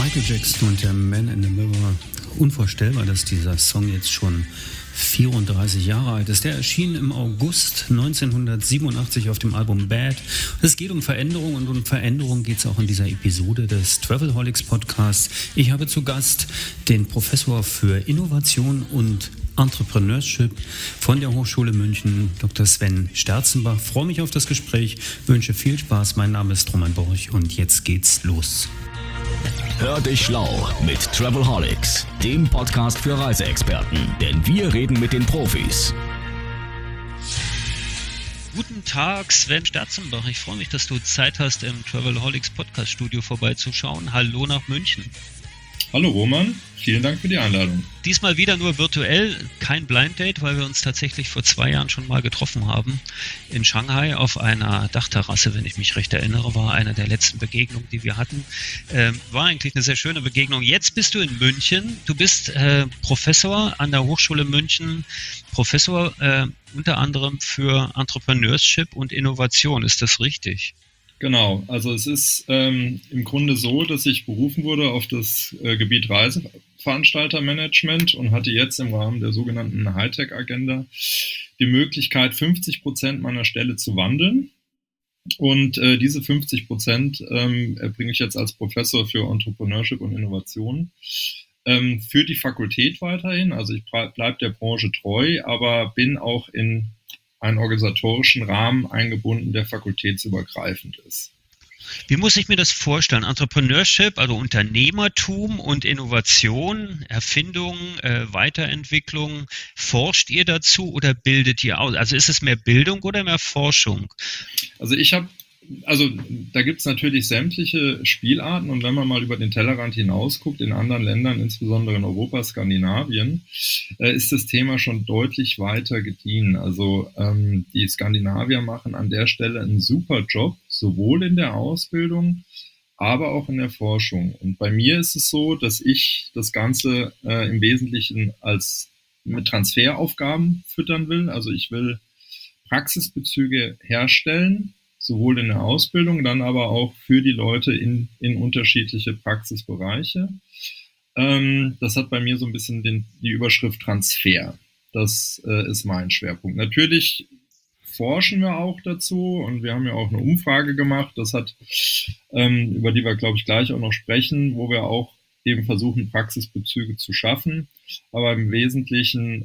Michael Jackson und der Man in the Mirror. Unvorstellbar, dass dieser Song jetzt schon 34 Jahre alt ist. Der erschien im August 1987 auf dem Album Bad. Es geht um Veränderung und um Veränderung geht es auch in dieser Episode des Travelholics Podcasts. Ich habe zu Gast den Professor für Innovation und Entrepreneurship von der Hochschule München, Dr. Sven Sterzenbach. Ich freue mich auf das Gespräch, wünsche viel Spaß. Mein Name ist Roman Borch und jetzt geht's los. Hör dich schlau mit Travelholics, dem Podcast für Reiseexperten, denn wir reden mit den Profis. Guten Tag, Sven Sterzenbach. Ich freue mich, dass du Zeit hast, im Travelholics Podcast Studio vorbeizuschauen. Hallo nach München. Hallo Roman, vielen Dank für die Einladung. Diesmal wieder nur virtuell, kein Blind Date, weil wir uns tatsächlich vor 2 Jahren schon mal getroffen haben. In Shanghai auf einer Dachterrasse, wenn ich mich recht erinnere, war eine der letzten Begegnungen, die wir hatten. War eigentlich eine sehr schöne Begegnung. Jetzt bist du in München. Du bist Professor an der Hochschule München, Professor unter anderem für Entrepreneurship und Innovation. Ist das richtig? Genau, also es ist im Grunde so, dass ich berufen wurde auf das Gebiet Reiseveranstaltermanagement und hatte jetzt im Rahmen der sogenannten Hightech-Agenda die Möglichkeit, 50% meiner Stelle zu wandeln. Und diese 50% erbringe ich jetzt als Professor für Entrepreneurship und Innovation für die Fakultät weiterhin. Also ich bleibe der Branche treu, aber bin auch in einen organisatorischen Rahmen eingebunden, der fakultätsübergreifend ist. Wie muss ich mir das vorstellen? Entrepreneurship, also Unternehmertum und Innovation, Erfindung, Weiterentwicklung. Forscht ihr dazu oder bildet ihr aus? Also ist es mehr Bildung oder mehr Forschung? Also da gibt es natürlich sämtliche Spielarten und wenn man mal über den Tellerrand hinausguckt, in anderen Ländern, insbesondere in Europa, Skandinavien, ist das Thema schon deutlich weiter gediehen. Also die Skandinavier machen an der Stelle einen super Job, sowohl in der Ausbildung, aber auch in der Forschung. Und bei mir ist es so, dass ich das Ganze im Wesentlichen mit Transferaufgaben füttern will. Also ich will Praxisbezüge herstellen, sowohl in der Ausbildung, dann aber auch für die Leute in unterschiedliche Praxisbereiche. Das hat bei mir so ein bisschen die Überschrift Transfer. Das ist mein Schwerpunkt. Natürlich forschen wir auch dazu und wir haben ja auch eine Umfrage gemacht, über die wir, glaube ich, gleich auch noch sprechen, wo wir auch eben versuchen, Praxisbezüge zu schaffen. Aber im Wesentlichen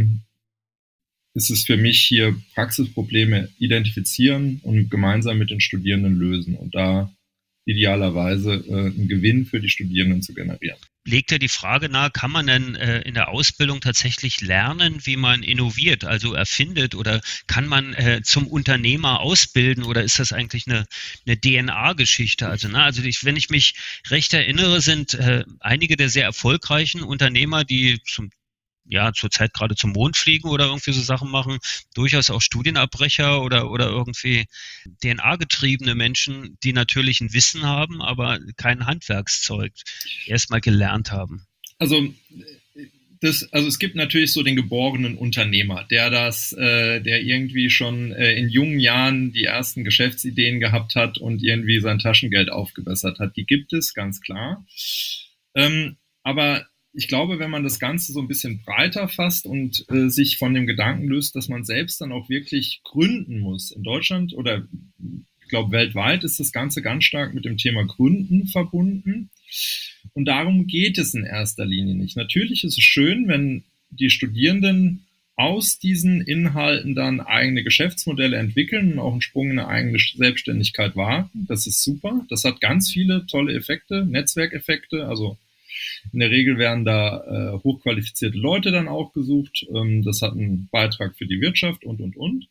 ist es für mich hier Praxisprobleme identifizieren und gemeinsam mit den Studierenden lösen und da idealerweise einen Gewinn für die Studierenden zu generieren. Legt ja die Frage nahe, kann man denn in der Ausbildung tatsächlich lernen, wie man innoviert, also erfindet, oder kann man zum Unternehmer ausbilden, oder ist das eigentlich eine DNA-Geschichte? Also wenn ich mich recht erinnere, sind einige der sehr erfolgreichen Unternehmer, die zurzeit gerade zum Mond fliegen oder irgendwie so Sachen machen, durchaus auch Studienabbrecher oder irgendwie DNA-getriebene Menschen, die natürlich ein Wissen haben, aber kein Handwerkszeug erstmal gelernt haben. Also es gibt natürlich so den geborenen Unternehmer, der irgendwie schon in jungen Jahren die ersten Geschäftsideen gehabt hat und irgendwie sein Taschengeld aufgebessert hat. Die gibt es, ganz klar. Aber ich glaube, wenn man das Ganze so ein bisschen breiter fasst und sich von dem Gedanken löst, dass man selbst dann auch wirklich gründen muss. In Deutschland oder ich glaube weltweit ist das Ganze ganz stark mit dem Thema Gründen verbunden. Und darum geht es in erster Linie nicht. Natürlich ist es schön, wenn die Studierenden aus diesen Inhalten dann eigene Geschäftsmodelle entwickeln und auch einen Sprung in eine eigene Selbstständigkeit wagen. Das ist super. Das hat ganz viele tolle Effekte, Netzwerkeffekte, also in der Regel werden da hochqualifizierte Leute dann auch gesucht. Das hat einen Beitrag für die Wirtschaft und.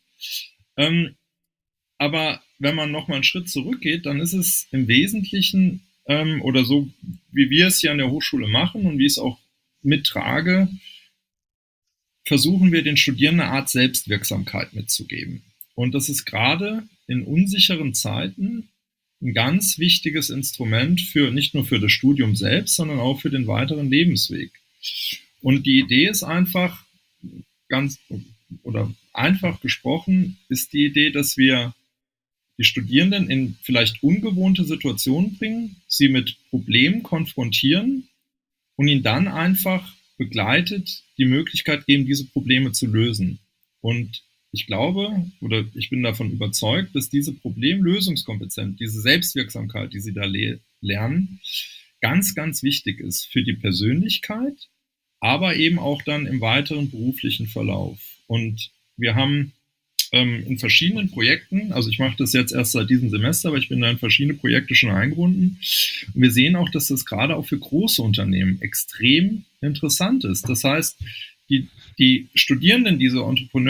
Aber wenn man nochmal einen Schritt zurückgeht, dann ist es im Wesentlichen oder so, wie wir es hier an der Hochschule machen und wie ich es auch mittrage, versuchen wir den Studierenden eine Art Selbstwirksamkeit mitzugeben. Und das ist gerade in unsicheren Zeiten ein ganz wichtiges Instrument nicht nur für das Studium selbst, sondern auch für den weiteren Lebensweg. Und die Idee ist einfach einfach gesprochen, ist die Idee, dass wir die Studierenden in vielleicht ungewohnte Situationen bringen, sie mit Problemen konfrontieren und ihnen dann einfach begleitet die Möglichkeit geben, diese Probleme zu lösen. Und ich glaube, oder ich bin davon überzeugt, dass diese Problemlösungskompetenz, diese Selbstwirksamkeit, die sie da lernen, ganz, ganz wichtig ist für die Persönlichkeit, aber eben auch dann im weiteren beruflichen Verlauf. Und wir haben in verschiedenen Projekten, also ich mache das jetzt erst seit diesem Semester, aber ich bin da in verschiedene Projekte schon eingebunden. Und wir sehen auch, dass das gerade auch für große Unternehmen extrem interessant ist. Das heißt, die Studierenden, diese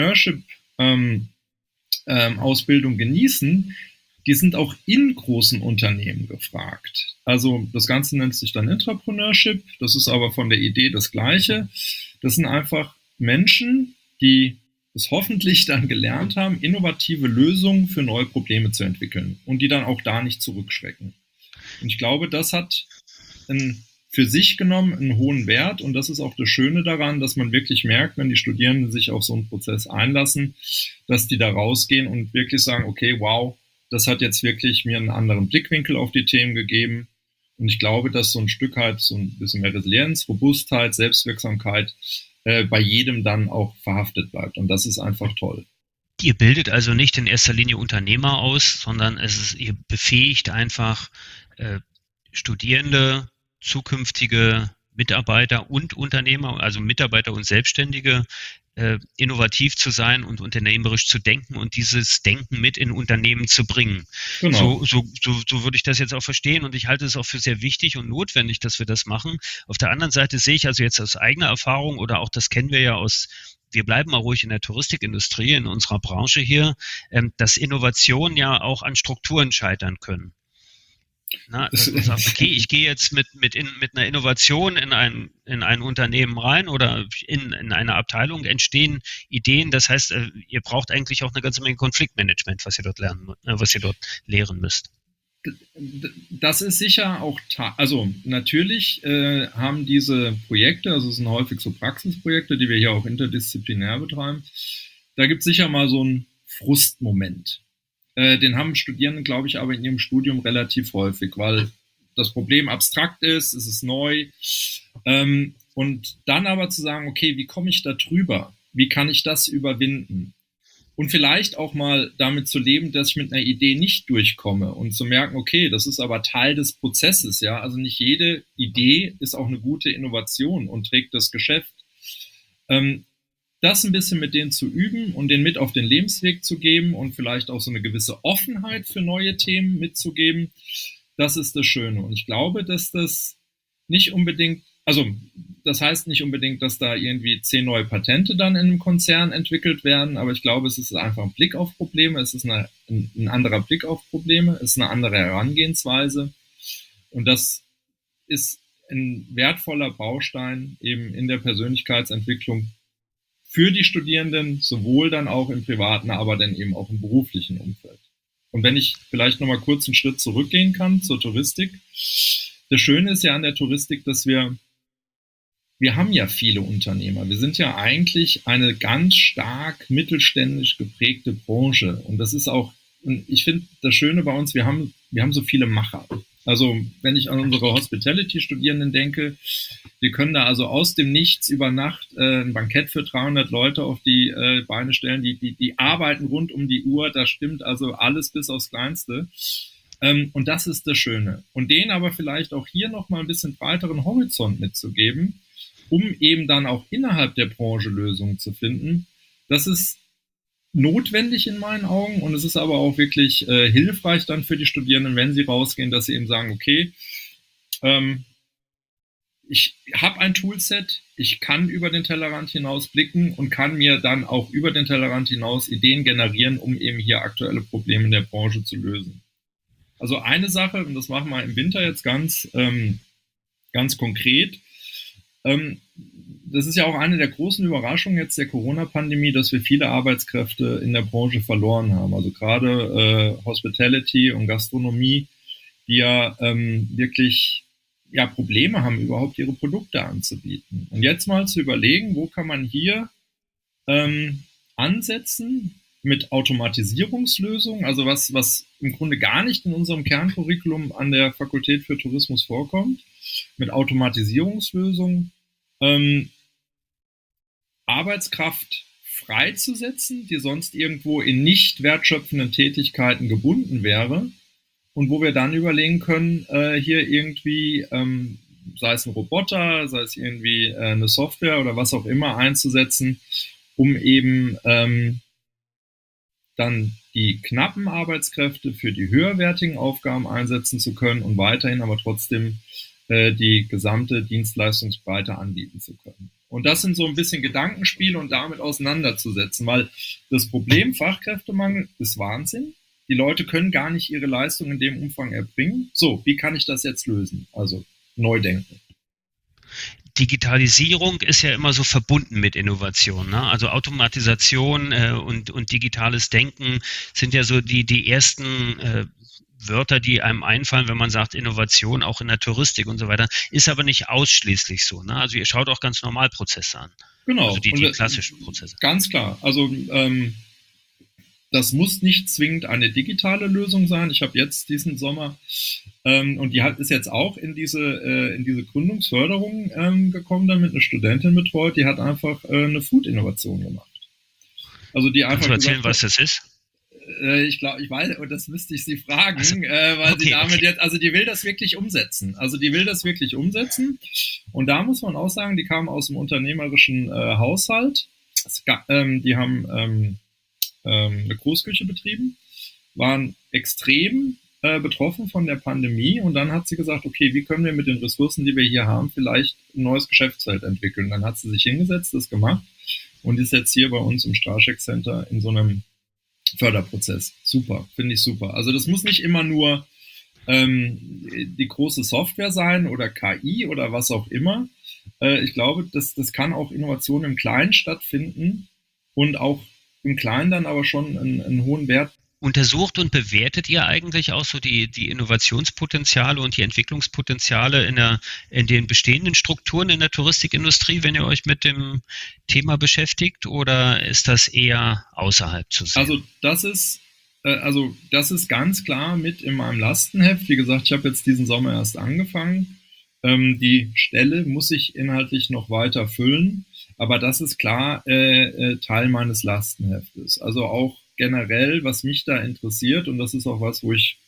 Entrepreneurship-Ausbildung genießen, die sind auch in großen Unternehmen gefragt. Also das Ganze nennt sich dann Intrapreneurship, das ist aber von der Idee das Gleiche. Das sind einfach Menschen, die es hoffentlich dann gelernt haben, innovative Lösungen für neue Probleme zu entwickeln und die dann auch da nicht zurückschrecken. Und ich glaube, das hat für sich genommen einen hohen Wert und das ist auch das Schöne daran, dass man wirklich merkt, wenn die Studierenden sich auf so einen Prozess einlassen, dass die da rausgehen und wirklich sagen, okay, wow, das hat jetzt wirklich mir einen anderen Blickwinkel auf die Themen gegeben und ich glaube, dass so ein Stück halt so ein bisschen mehr Resilienz, Robustheit, Selbstwirksamkeit bei jedem dann auch verhaftet bleibt. Und das ist einfach toll. Ihr bildet also nicht in erster Linie Unternehmer aus, sondern ihr befähigt einfach Studierende, zukünftige Mitarbeiter und Unternehmer, also Mitarbeiter und Selbstständige, innovativ zu sein und unternehmerisch zu denken und dieses Denken mit in Unternehmen zu bringen. Genau. So würde ich das jetzt auch verstehen und ich halte es auch für sehr wichtig und notwendig, dass wir das machen. Auf der anderen Seite sehe ich also jetzt aus eigener Erfahrung oder auch das kennen wir ja wir bleiben mal ruhig in der Touristikindustrie, in unserer Branche hier, dass Innovationen ja auch an Strukturen scheitern können. Dass man sagt, okay, ich gehe jetzt mit einer Innovation in ein Unternehmen rein oder in eine Abteilung, entstehen Ideen. Das heißt, ihr braucht eigentlich auch eine ganze Menge Konfliktmanagement, was ihr dort lehren müsst. Das ist sicher auch, also natürlich haben diese Projekte, also es sind häufig so Praxisprojekte, die wir hier auch interdisziplinär betreiben, da gibt es sicher mal so einen Frustmoment. Den haben Studierende, glaube ich, aber in ihrem Studium relativ häufig, weil das Problem abstrakt ist, es ist neu. Und dann aber zu sagen, okay, wie komme ich da drüber? Wie kann ich das überwinden? Und vielleicht auch mal damit zu leben, dass ich mit einer Idee nicht durchkomme und zu merken, okay, das ist aber Teil des Prozesses, ja. Also nicht jede Idee ist auch eine gute Innovation und trägt das Geschäft. Das ein bisschen mit denen zu üben und denen mit auf den Lebensweg zu geben und vielleicht auch so eine gewisse Offenheit für neue Themen mitzugeben, das ist das Schöne. Und ich glaube, dass das nicht unbedingt, also das heißt nicht unbedingt, dass da irgendwie 10 neue Patente dann in einem Konzern entwickelt werden, aber ich glaube, es ist einfach ein Blick auf Probleme, es ist ein anderer Blick auf Probleme, es ist eine andere Herangehensweise und das ist ein wertvoller Baustein eben in der Persönlichkeitsentwicklung für die Studierenden, sowohl dann auch im privaten, aber dann eben auch im beruflichen Umfeld. Und wenn ich vielleicht nochmal kurz einen Schritt zurückgehen kann zur Touristik. Das Schöne ist ja an der Touristik, dass wir haben ja viele Unternehmer. Wir sind ja eigentlich eine ganz stark mittelständisch geprägte Branche. Und das ist auch, und ich finde das Schöne bei uns, wir haben so viele Macher. Also wenn ich an unsere Hospitality-Studierenden denke, die können da also aus dem Nichts über Nacht ein Bankett für 300 Leute auf die Beine stellen. Die arbeiten rund um die Uhr, da stimmt also alles bis aufs Kleinste. Und das ist das Schöne. Und denen aber vielleicht auch hier nochmal ein bisschen breiteren Horizont mitzugeben, um eben dann auch innerhalb der Branche Lösungen zu finden. Das ist notwendig in meinen Augen und es ist aber auch wirklich hilfreich dann für die Studierenden, wenn sie rausgehen, dass sie eben sagen, okay, ich habe ein Toolset, ich kann über den Tellerrand hinaus blicken und kann mir dann auch über den Tellerrand hinaus Ideen generieren, um eben hier aktuelle Probleme in der Branche zu lösen. Also eine Sache, und das machen wir im Winter jetzt ganz konkret, das ist ja auch eine der großen Überraschungen jetzt der Corona-Pandemie, dass wir viele Arbeitskräfte in der Branche verloren haben. Also gerade Hospitality und Gastronomie, die ja wirklich Probleme haben, überhaupt ihre Produkte anzubieten. Und jetzt mal zu überlegen, wo kann man hier ansetzen mit Automatisierungslösungen, also was im Grunde gar nicht in unserem Kerncurriculum an der Fakultät für Tourismus vorkommt, mit Automatisierungslösungen Arbeitskraft freizusetzen, die sonst irgendwo in nicht wertschöpfenden Tätigkeiten gebunden wäre und wo wir dann überlegen können, hier irgendwie, sei es ein Roboter, sei es irgendwie eine Software oder was auch immer einzusetzen, um eben dann die knappen Arbeitskräfte für die höherwertigen Aufgaben einsetzen zu können und weiterhin aber trotzdem die gesamte Dienstleistungsbreite anbieten zu können. Und das sind so ein bisschen Gedankenspiele und damit auseinanderzusetzen, weil das Problem Fachkräftemangel ist Wahnsinn. Die Leute können gar nicht ihre Leistung in dem Umfang erbringen. So, wie kann ich das jetzt lösen? Also neu denken. Digitalisierung ist ja immer so verbunden mit Innovation, ne? Also Automatisation und digitales Denken sind ja so die ersten Wörter, die einem einfallen, wenn man sagt Innovation, auch in der Touristik und so weiter, ist aber nicht ausschließlich so, ne? Also ihr schaut auch ganz normal Prozesse an. Genau. Also die klassischen Prozesse. Ganz klar. Also das muss nicht zwingend eine digitale Lösung sein. Ich habe jetzt diesen Sommer und die ist jetzt auch in diese Gründungsförderung gekommen, damit eine Studentin betreut, die hat einfach eine Food-Innovation gemacht. Also die einfach. Kannst du erzählen, was das ist? Ich glaube, ich weiß, und das müsste ich sie fragen, weil sie damit jetzt, also die will das wirklich umsetzen. Und da muss man auch sagen, die kam aus dem unternehmerischen Haushalt. Die haben eine Großküche betrieben, waren extrem betroffen von der Pandemie und dann hat sie gesagt, okay, wie können wir mit den Ressourcen, die wir hier haben, vielleicht ein neues Geschäftsfeld entwickeln. Dann hat sie sich hingesetzt, das gemacht und ist jetzt hier bei uns im Straschek Center in so einem Förderprozess. Super, finde ich super. Also das muss nicht immer nur die große Software sein oder KI oder was auch immer. Ich glaube, das kann auch Innovation im Kleinen stattfinden und auch im Kleinen dann aber schon einen hohen Wert. Untersucht und bewertet ihr eigentlich auch so die Innovationspotenziale und die Entwicklungspotenziale in den bestehenden Strukturen in der Touristikindustrie, wenn ihr euch mit dem Thema beschäftigt, oder ist das eher außerhalb zu sehen? Also das ist ganz klar mit in meinem Lastenheft. Wie gesagt, ich habe jetzt diesen Sommer erst angefangen. Die Stelle muss ich inhaltlich noch weiter füllen, aber das ist klar Teil meines Lastenheftes. Also auch generell, was mich da interessiert, und das ist auch was, wo ich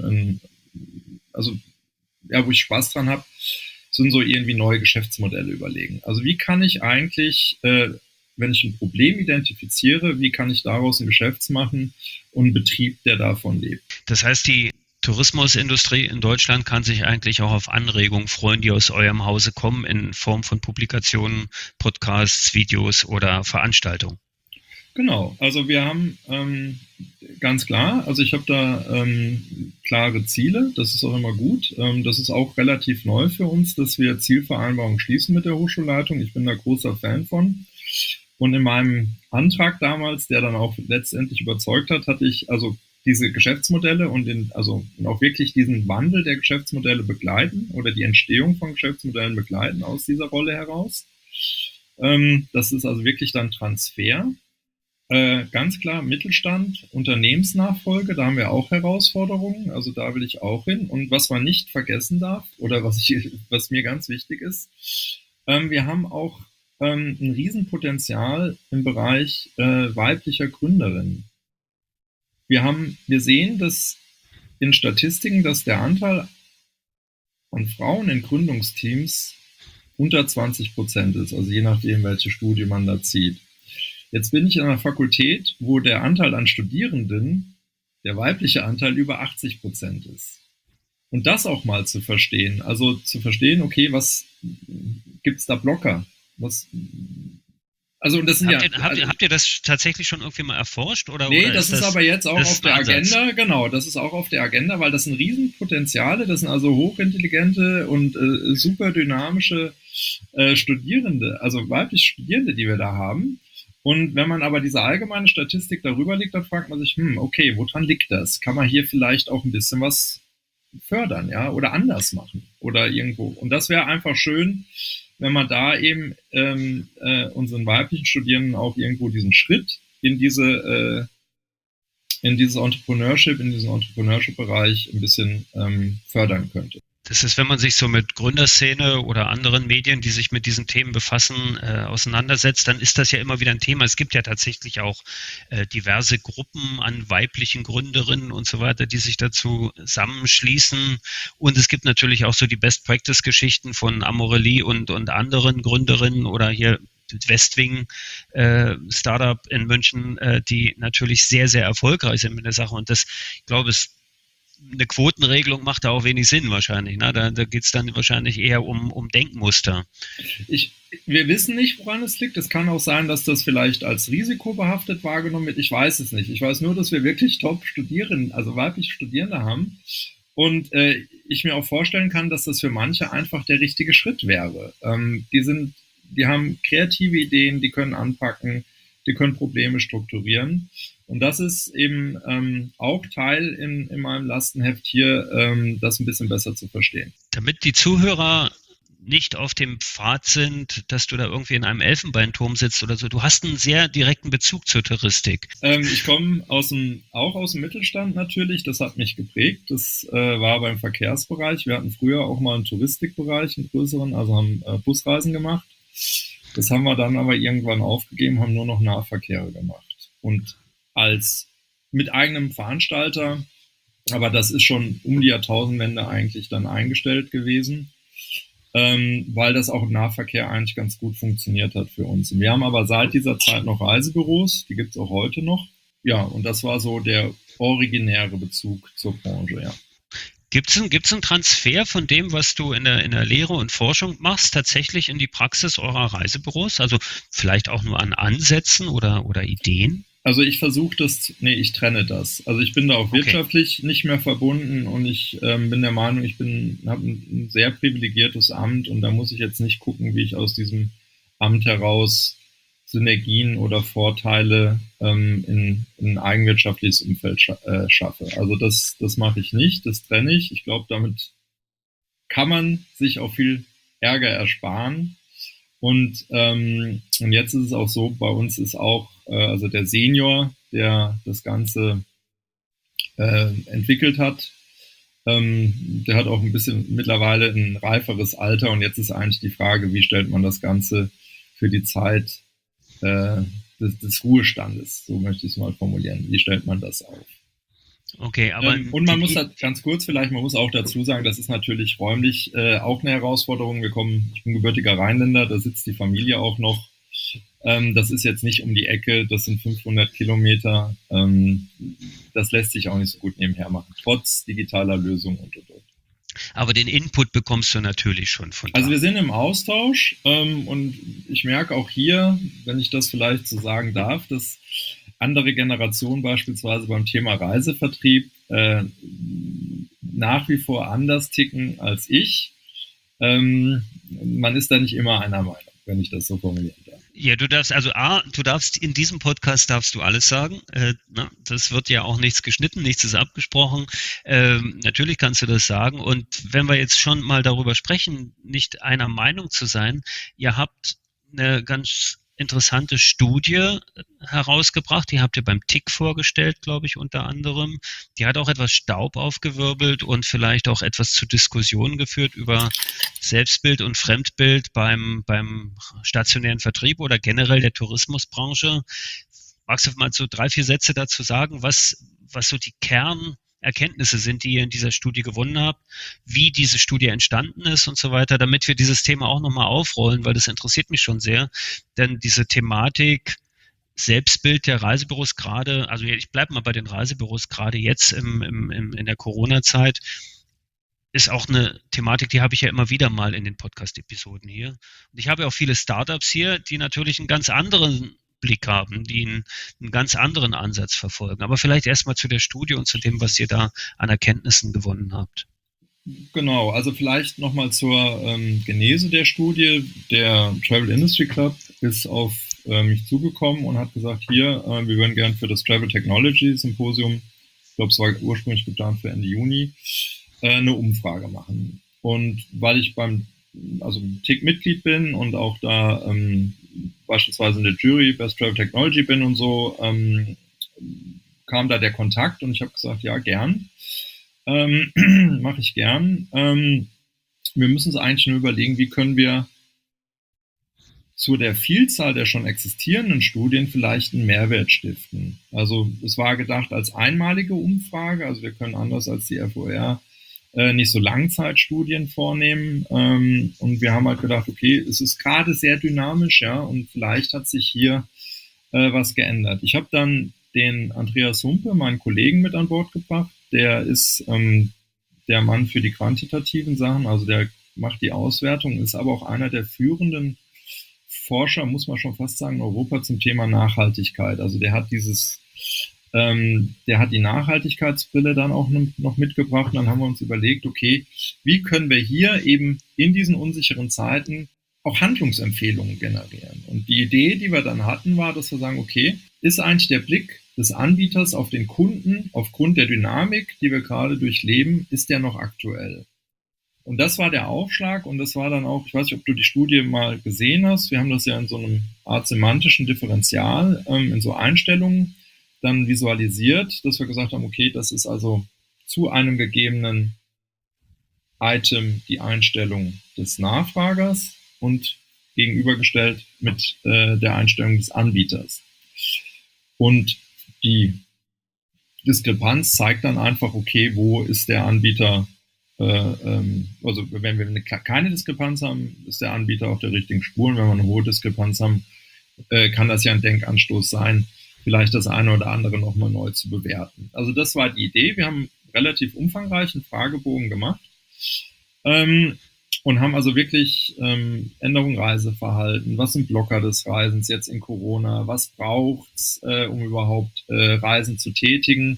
Spaß dran habe, sind so irgendwie neue Geschäftsmodelle überlegen. Also wie kann ich eigentlich, wenn ich ein Problem identifiziere, wie kann ich daraus ein Geschäft machen und einen Betrieb, der davon lebt? Das heißt, die Tourismusindustrie in Deutschland kann sich eigentlich auch auf Anregungen freuen, die aus eurem Hause kommen, in Form von Publikationen, Podcasts, Videos oder Veranstaltungen. Genau, also wir haben ganz klar, also ich habe da klare Ziele, das ist auch immer gut. Das ist auch relativ neu für uns, dass wir Zielvereinbarungen schließen mit der Hochschulleitung. Ich bin da großer Fan von. Und in meinem Antrag damals, der dann auch letztendlich überzeugt hat, hatte ich also diese Geschäftsmodelle und auch wirklich diesen Wandel der Geschäftsmodelle begleiten oder die Entstehung von Geschäftsmodellen begleiten aus dieser Rolle heraus. Das ist also wirklich dann Transfer. Ganz klar Mittelstand, Unternehmensnachfolge, da haben wir auch Herausforderungen, also da will ich auch hin. Und was man nicht vergessen darf oder was mir ganz wichtig ist, wir haben auch ein Riesenpotenzial im Bereich weiblicher Gründerinnen. Wir sehen, dass in Statistiken, dass der Anteil an Frauen in Gründungsteams unter 20% ist, also je nachdem, welche Studie man da zieht. Jetzt bin ich an einer Fakultät, wo der Anteil an Studierenden, der weibliche Anteil, über 80% ist. Und das auch mal zu verstehen, also zu verstehen, okay, was gibt's da Blocker? Habt ihr das tatsächlich schon irgendwie mal erforscht? Nee, das ist aber jetzt auch auf der Agenda. Genau, das ist auch auf der Agenda, weil das sind Riesenpotenziale, das sind also hochintelligente und super dynamische Studierende, also weibliche Studierende, die wir da haben. Und wenn man aber diese allgemeine Statistik darüber legt, dann fragt man sich, okay, woran liegt das? Kann man hier vielleicht auch ein bisschen was fördern, ja, oder anders machen oder irgendwo. Und das wäre einfach schön, wenn man da eben unseren weiblichen Studierenden auch irgendwo diesen Schritt in diese in dieses Entrepreneurship, in diesen Entrepreneurship-Bereich ein bisschen fördern könnte. Das ist, wenn man sich so mit Gründerszene oder anderen Medien, die sich mit diesen Themen befassen, auseinandersetzt, dann ist das ja immer wieder ein Thema. Es gibt ja tatsächlich auch diverse Gruppen an weiblichen Gründerinnen und so weiter, die sich dazu zusammenschließen. Und es gibt natürlich auch so die Best-Practice-Geschichten von Amorelie und anderen Gründerinnen oder hier Westwing Startup in München, die natürlich sehr, sehr erfolgreich sind mit der Sache. Und das, ich glaube, eine Quotenregelung macht da auch wenig Sinn wahrscheinlich. Ne? Da geht es dann wahrscheinlich eher um Denkmuster. Wir wissen nicht, woran es liegt. Es kann auch sein, dass das vielleicht als risikobehaftet wahrgenommen wird. Ich weiß es nicht. Ich weiß nur, dass wir wirklich Top-Studierende, also weibliche Studierende haben. Und ich mir auch vorstellen kann, dass das für manche einfach der richtige Schritt wäre. Die haben kreative Ideen, die können anpacken, die können Probleme strukturieren. Und das ist eben auch Teil in meinem Lastenheft hier, das ein bisschen besser zu verstehen. Damit die Zuhörer nicht auf dem Pfad sind, dass du da irgendwie in einem Elfenbeinturm sitzt oder so. Du hast einen sehr direkten Bezug zur Touristik. Ich komme auch aus dem Mittelstand natürlich. Das hat mich geprägt. Das war beim Verkehrsbereich. Wir hatten früher auch mal einen Touristikbereich, einen größeren, also haben Busreisen gemacht. Das haben wir dann aber irgendwann aufgegeben, haben nur noch Nahverkehre gemacht. Und mit eigenem Veranstalter, aber das ist schon um die Jahrtausendwende eigentlich dann eingestellt gewesen, weil das auch im Nahverkehr eigentlich ganz gut funktioniert hat für uns. Und wir haben aber seit dieser Zeit noch Reisebüros, die gibt es auch heute noch. Ja, und das war so der originäre Bezug zur Branche, ja. Gibt's einen Transfer von dem, was du in der Lehre und Forschung machst, tatsächlich in die Praxis eurer Reisebüros? Also vielleicht auch nur an Ansätzen oder Ideen? Also ich trenne das. Also ich bin da auch wirtschaftlich nicht mehr verbunden und ich bin der Meinung, habe ein sehr privilegiertes Amt und da muss ich jetzt nicht gucken, wie ich aus diesem Amt heraus Synergien oder Vorteile in ein eigenwirtschaftliches Umfeld schaffe. Also das mache ich nicht, das trenne ich. Ich glaube, damit kann man sich auch viel Ärger ersparen. Und jetzt ist es auch so, bei uns ist auch also der Senior, der das Ganze entwickelt hat, der hat auch ein bisschen mittlerweile ein reiferes Alter und jetzt ist eigentlich die Frage, wie stellt man das Ganze für die Zeit des Ruhestandes, so möchte ich es mal formulieren, wie stellt man das auf? Okay, aber und man muss ganz kurz vielleicht, man muss auch dazu sagen, das ist natürlich räumlich auch eine Herausforderung. Ich bin gebürtiger Rheinländer, da sitzt die Familie auch noch. Das ist jetzt nicht um die Ecke, das sind 500 Kilometer. Das lässt sich auch nicht so gut nebenher machen, trotz digitaler Lösungen und. Aber den Input bekommst du natürlich schon von da. Also wir sind im Austausch und ich merke auch hier, wenn ich das vielleicht so sagen darf, dass andere Generationen beispielsweise beim Thema Reisevertrieb nach wie vor anders ticken als ich. Man ist da nicht immer einer Meinung, wenn ich das so formulieren darf. Ja, du darfst in diesem Podcast darfst du alles sagen. Das wird ja auch nichts geschnitten, nichts ist abgesprochen. Natürlich kannst du das sagen. Und wenn wir jetzt schon mal darüber sprechen, nicht einer Meinung zu sein, ihr habt eine ganz interessante Studie herausgebracht, die habt ihr beim TIC vorgestellt, glaube ich, unter anderem. Die hat auch etwas Staub aufgewirbelt und vielleicht auch etwas zu Diskussionen geführt über Selbstbild und Fremdbild beim stationären Vertrieb oder generell der Tourismusbranche. Magst du mal so 3-4 Sätze dazu sagen, was so die Kernerkenntnisse sind, die ihr in dieser Studie gewonnen habt, wie diese Studie entstanden ist und so weiter, damit wir dieses Thema auch nochmal aufrollen, weil das interessiert mich schon sehr, denn diese Thematik Selbstbild der Reisebüros gerade, also ich bleibe mal bei den Reisebüros gerade jetzt in der Corona-Zeit, ist auch eine Thematik, die habe ich ja immer wieder mal in den Podcast-Episoden hier. Und ich habe ja auch viele Startups hier, die natürlich einen ganz anderen Blick haben, die einen ganz anderen Ansatz verfolgen. Aber vielleicht erstmal zu der Studie und zu dem, was ihr da an Erkenntnissen gewonnen habt. Genau, also vielleicht nochmal zur Genese der Studie. Der Travel Industry Club ist auf mich zugekommen und hat gesagt, hier, wir würden gern für das Travel Technology Symposium, ich glaube, es war ursprünglich geplant für Ende Juni, eine Umfrage machen. Und weil ich beim TIC-Mitglied bin und auch da beispielsweise in der Jury Best Travel Technology bin und so, kam da der Kontakt und ich habe gesagt, ja, gern, mache ich gern. Wir müssen uns eigentlich nur überlegen, wie können wir zu der Vielzahl der schon existierenden Studien vielleicht einen Mehrwert stiften. Also es war gedacht als einmalige Umfrage, also wir können anders als die FOR nicht so Langzeitstudien vornehmen. Und wir haben halt gedacht, okay, es ist gerade sehr dynamisch, ja, und vielleicht hat sich hier was geändert. Ich habe dann den Andreas Humpe, meinen Kollegen, mit an Bord gebracht. Der ist der Mann für die quantitativen Sachen, also der macht die Auswertung, ist aber auch einer der führenden Forscher, muss man schon fast sagen, in Europa zum Thema Nachhaltigkeit. Also der hat die Nachhaltigkeitsbrille dann auch noch mitgebracht. Und dann haben wir uns überlegt, okay, wie können wir hier eben in diesen unsicheren Zeiten auch Handlungsempfehlungen generieren? Und die Idee, die wir dann hatten, war, dass wir sagen, okay, ist eigentlich der Blick des Anbieters auf den Kunden aufgrund der Dynamik, die wir gerade durchleben, ist der noch aktuell? Und das war der Aufschlag und das war dann auch, ich weiß nicht, ob du die Studie mal gesehen hast, wir haben das ja in so einem Art semantischen Differential, in so Einstellungen dann visualisiert, dass wir gesagt haben, okay, das ist also zu einem gegebenen Item die Einstellung des Nachfragers und gegenübergestellt mit der Einstellung des Anbieters. Und die Diskrepanz zeigt dann einfach, okay, wo ist der Anbieter, also wenn wir keine Diskrepanz haben, ist der Anbieter auf der richtigen Spur. Und wenn wir eine hohe Diskrepanz haben, kann das ja ein Denkanstoß sein, vielleicht das eine oder andere nochmal neu zu bewerten. Also das war die Idee. Wir haben einen relativ umfangreichen Fragebogen gemacht und haben also wirklich Änderung Reiseverhalten, was sind Blocker des Reisens jetzt in Corona, was braucht's, um überhaupt Reisen zu tätigen,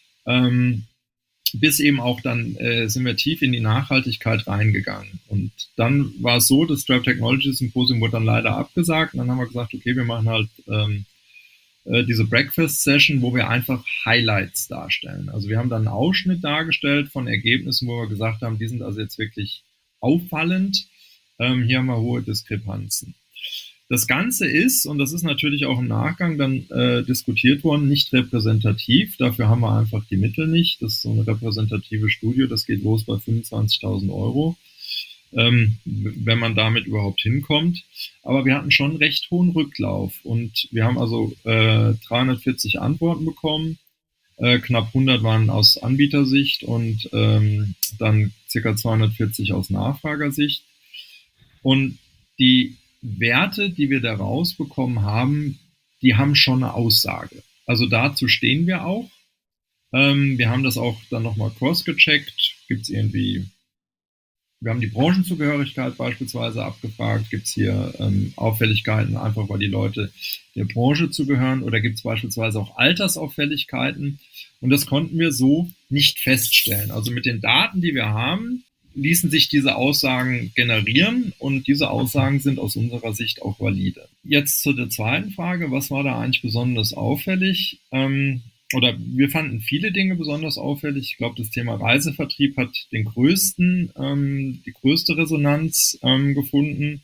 bis eben auch dann sind wir tief in die Nachhaltigkeit reingegangen. Und dann war es so, das Travel Technology Symposium wurde dann leider abgesagt und dann haben wir gesagt, okay, wir machen halt diese Breakfast-Session, wo wir einfach Highlights darstellen. Also wir haben dann einen Ausschnitt dargestellt von Ergebnissen, wo wir gesagt haben, die sind also jetzt wirklich auffallend. Hier haben wir hohe Diskrepanzen. Das Ganze ist, und das ist natürlich auch im Nachgang dann diskutiert worden, nicht repräsentativ. Dafür haben wir einfach die Mittel nicht. Das ist so eine repräsentative Studie, das geht los bei 25.000 €, wenn man damit überhaupt hinkommt. Aber wir hatten schon einen recht hohen Rücklauf und wir haben also 340 Antworten bekommen. Knapp 100 waren aus Anbietersicht und dann ca. 240 aus Nachfragersicht. Und die Werte, die wir da rausbekommen haben, die haben schon eine Aussage. Also dazu stehen wir auch. Wir haben das auch dann nochmal cross-gecheckt. Gibt es irgendwie, wir haben die Branchenzugehörigkeit beispielsweise abgefragt. Gibt es hier Auffälligkeiten, einfach weil die Leute der Branche zugehören? Oder gibt es beispielsweise auch Altersauffälligkeiten? Und das konnten wir so nicht feststellen. Also mit den Daten, die wir haben, ließen sich diese Aussagen generieren und diese Aussagen sind aus unserer Sicht auch valide. Jetzt zu der zweiten Frage, was war da eigentlich besonders auffällig? Oder wir fanden viele Dinge besonders auffällig. Ich glaube, das Thema Reisevertrieb hat die größte Resonanz gefunden.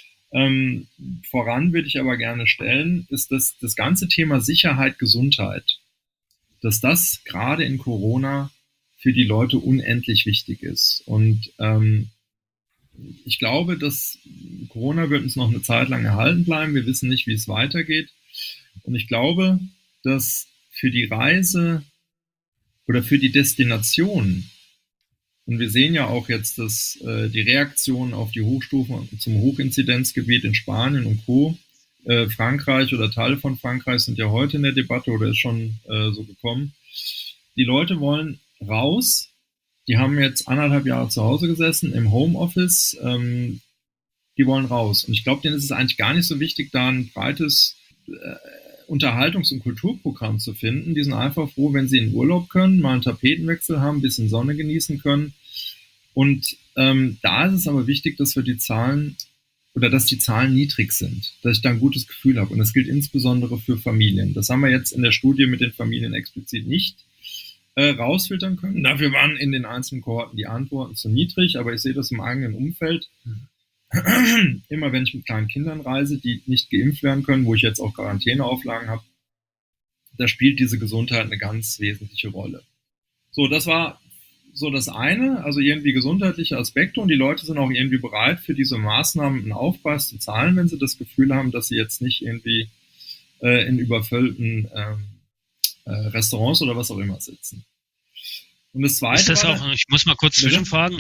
Voran würde ich aber gerne stellen, ist das ganze Thema Sicherheit, Gesundheit, dass das gerade in Corona für die Leute unendlich wichtig ist. Und ich glaube, dass Corona wird uns noch eine Zeit lang erhalten bleiben. Wir wissen nicht, wie es weitergeht. Und ich glaube, dass für die Reise oder für die Destination, und wir sehen ja auch jetzt, dass die Reaktion auf die Hochstufen zum Hochinzidenzgebiet in Spanien und Co., Frankreich oder Teile von Frankreich sind ja heute in der Debatte oder ist schon so gekommen. Die Leute wollen raus. Die haben jetzt 1,5 Jahre zu Hause gesessen im Homeoffice. Die wollen raus. Und ich glaube, denen ist es eigentlich gar nicht so wichtig, da ein breites Unterhaltungs- und Kulturprogramm zu finden. Die sind einfach froh, wenn sie in Urlaub können, mal einen Tapetenwechsel haben, ein bisschen Sonne genießen können. Und da ist es aber wichtig, dass wir die Zahlen oder dass die Zahlen niedrig sind, dass ich da ein gutes Gefühl habe. Und das gilt insbesondere für Familien. Das haben wir jetzt in der Studie mit den Familien explizit nicht rausfiltern können. Dafür waren in den einzelnen Kohorten die Antworten zu niedrig, aber ich sehe das im eigenen Umfeld. Immer wenn ich mit kleinen Kindern reise, die nicht geimpft werden können, wo ich jetzt auch Quarantäneauflagen habe, da spielt diese Gesundheit eine ganz wesentliche Rolle. So, das war so das eine, also irgendwie gesundheitliche Aspekte, und die Leute sind auch irgendwie bereit, für diese Maßnahmen einen Aufpreis zu zahlen, wenn sie das Gefühl haben, dass sie jetzt nicht irgendwie in überfüllten Restaurants oder was auch immer sitzen. Und das Zweite ist das auch, ich muss mal kurz zwischenfragen,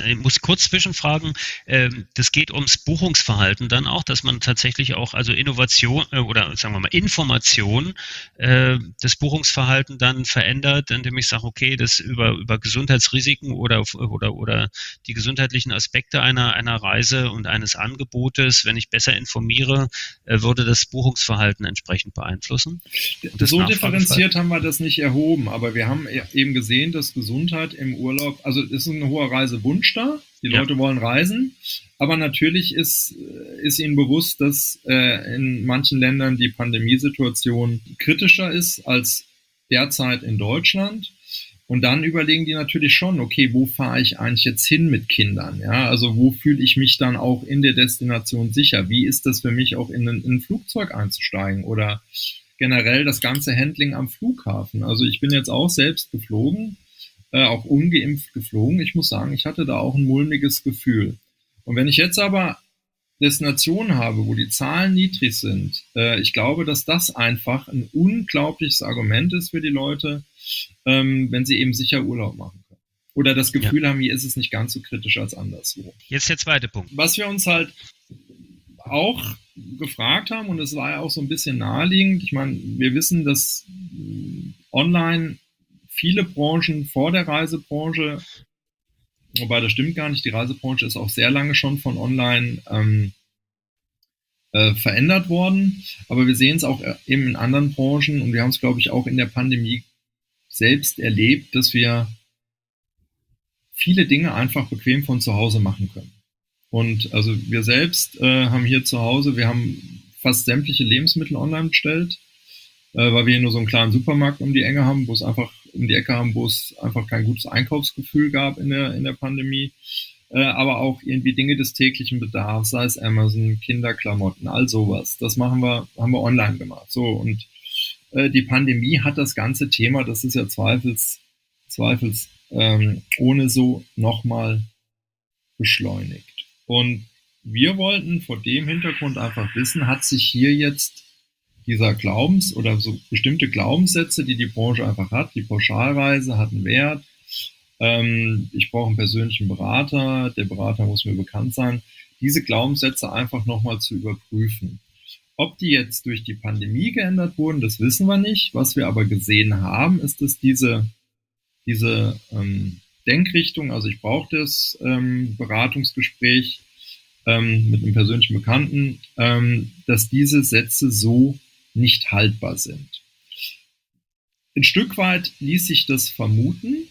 das geht ums Buchungsverhalten dann auch, dass man tatsächlich auch, also Innovation oder sagen wir mal Information, das Buchungsverhalten dann verändert, indem ich sage, okay, das über Gesundheitsrisiken oder die gesundheitlichen Aspekte einer Reise und eines Angebotes, wenn ich besser informiere, würde das Buchungsverhalten entsprechend beeinflussen. So differenziert haben wir das nicht erhoben, aber wir haben eben gesehen, dass Gesundheit im Urlaub, also es ist ein hoher Reisewunsch da, die Leute wollen reisen, aber natürlich ist ihnen bewusst, dass in manchen Ländern die Pandemiesituation kritischer ist als derzeit in Deutschland, und dann überlegen die natürlich schon, okay, wo fahre ich eigentlich jetzt hin mit Kindern, ja, also wo fühle ich mich dann auch in der Destination sicher, wie ist das für mich auch in ein Flugzeug einzusteigen oder generell das ganze Handling am Flughafen. Also ich bin jetzt auch selbst geflogen, auch ungeimpft geflogen. Ich muss sagen, ich hatte da auch ein mulmiges Gefühl. Und wenn ich jetzt aber Destinationen habe, wo die Zahlen niedrig sind, ich glaube, dass das einfach ein unglaubliches Argument ist für die Leute, wenn sie eben sicher Urlaub machen können. Oder das Gefühl haben, hier ist es nicht ganz so kritisch als anderswo. Jetzt der zweite Punkt. Was wir uns halt auch gefragt haben, und es war ja auch so ein bisschen naheliegend, ich meine, wir wissen, dass online viele Branchen vor der Reisebranche, wobei das stimmt gar nicht, die Reisebranche ist auch sehr lange schon von online verändert worden, aber wir sehen es auch eben in anderen Branchen, und wir haben es, glaube ich, auch in der Pandemie selbst erlebt, dass wir viele Dinge einfach bequem von zu Hause machen können. Und also wir selbst haben hier zu Hause, wir haben fast sämtliche Lebensmittel online bestellt, weil wir hier nur so einen kleinen Supermarkt um die Ecke haben, wo es einfach kein gutes Einkaufsgefühl gab in der Pandemie. Aber auch irgendwie Dinge des täglichen Bedarfs, sei es Amazon, Kinderklamotten, all sowas. Das haben wir online gemacht. So, und die Pandemie hat das ganze Thema, das ist ja zweifelsohne so nochmal beschleunigt. Und wir wollten vor dem Hintergrund einfach wissen, hat sich hier jetzt dieser oder so bestimmte Glaubenssätze, die die Branche einfach hat, die Pauschalreise hat einen Wert, ich brauche einen persönlichen Berater, der Berater muss mir bekannt sein, diese Glaubenssätze einfach nochmal zu überprüfen. Ob die jetzt durch die Pandemie geändert wurden, das wissen wir nicht. Was wir aber gesehen haben, ist, dass diese Denkrichtung, also ich brauche das Beratungsgespräch mit einem persönlichen Bekannten, dass diese Sätze so nicht haltbar sind. Ein Stück weit ließ sich das vermuten,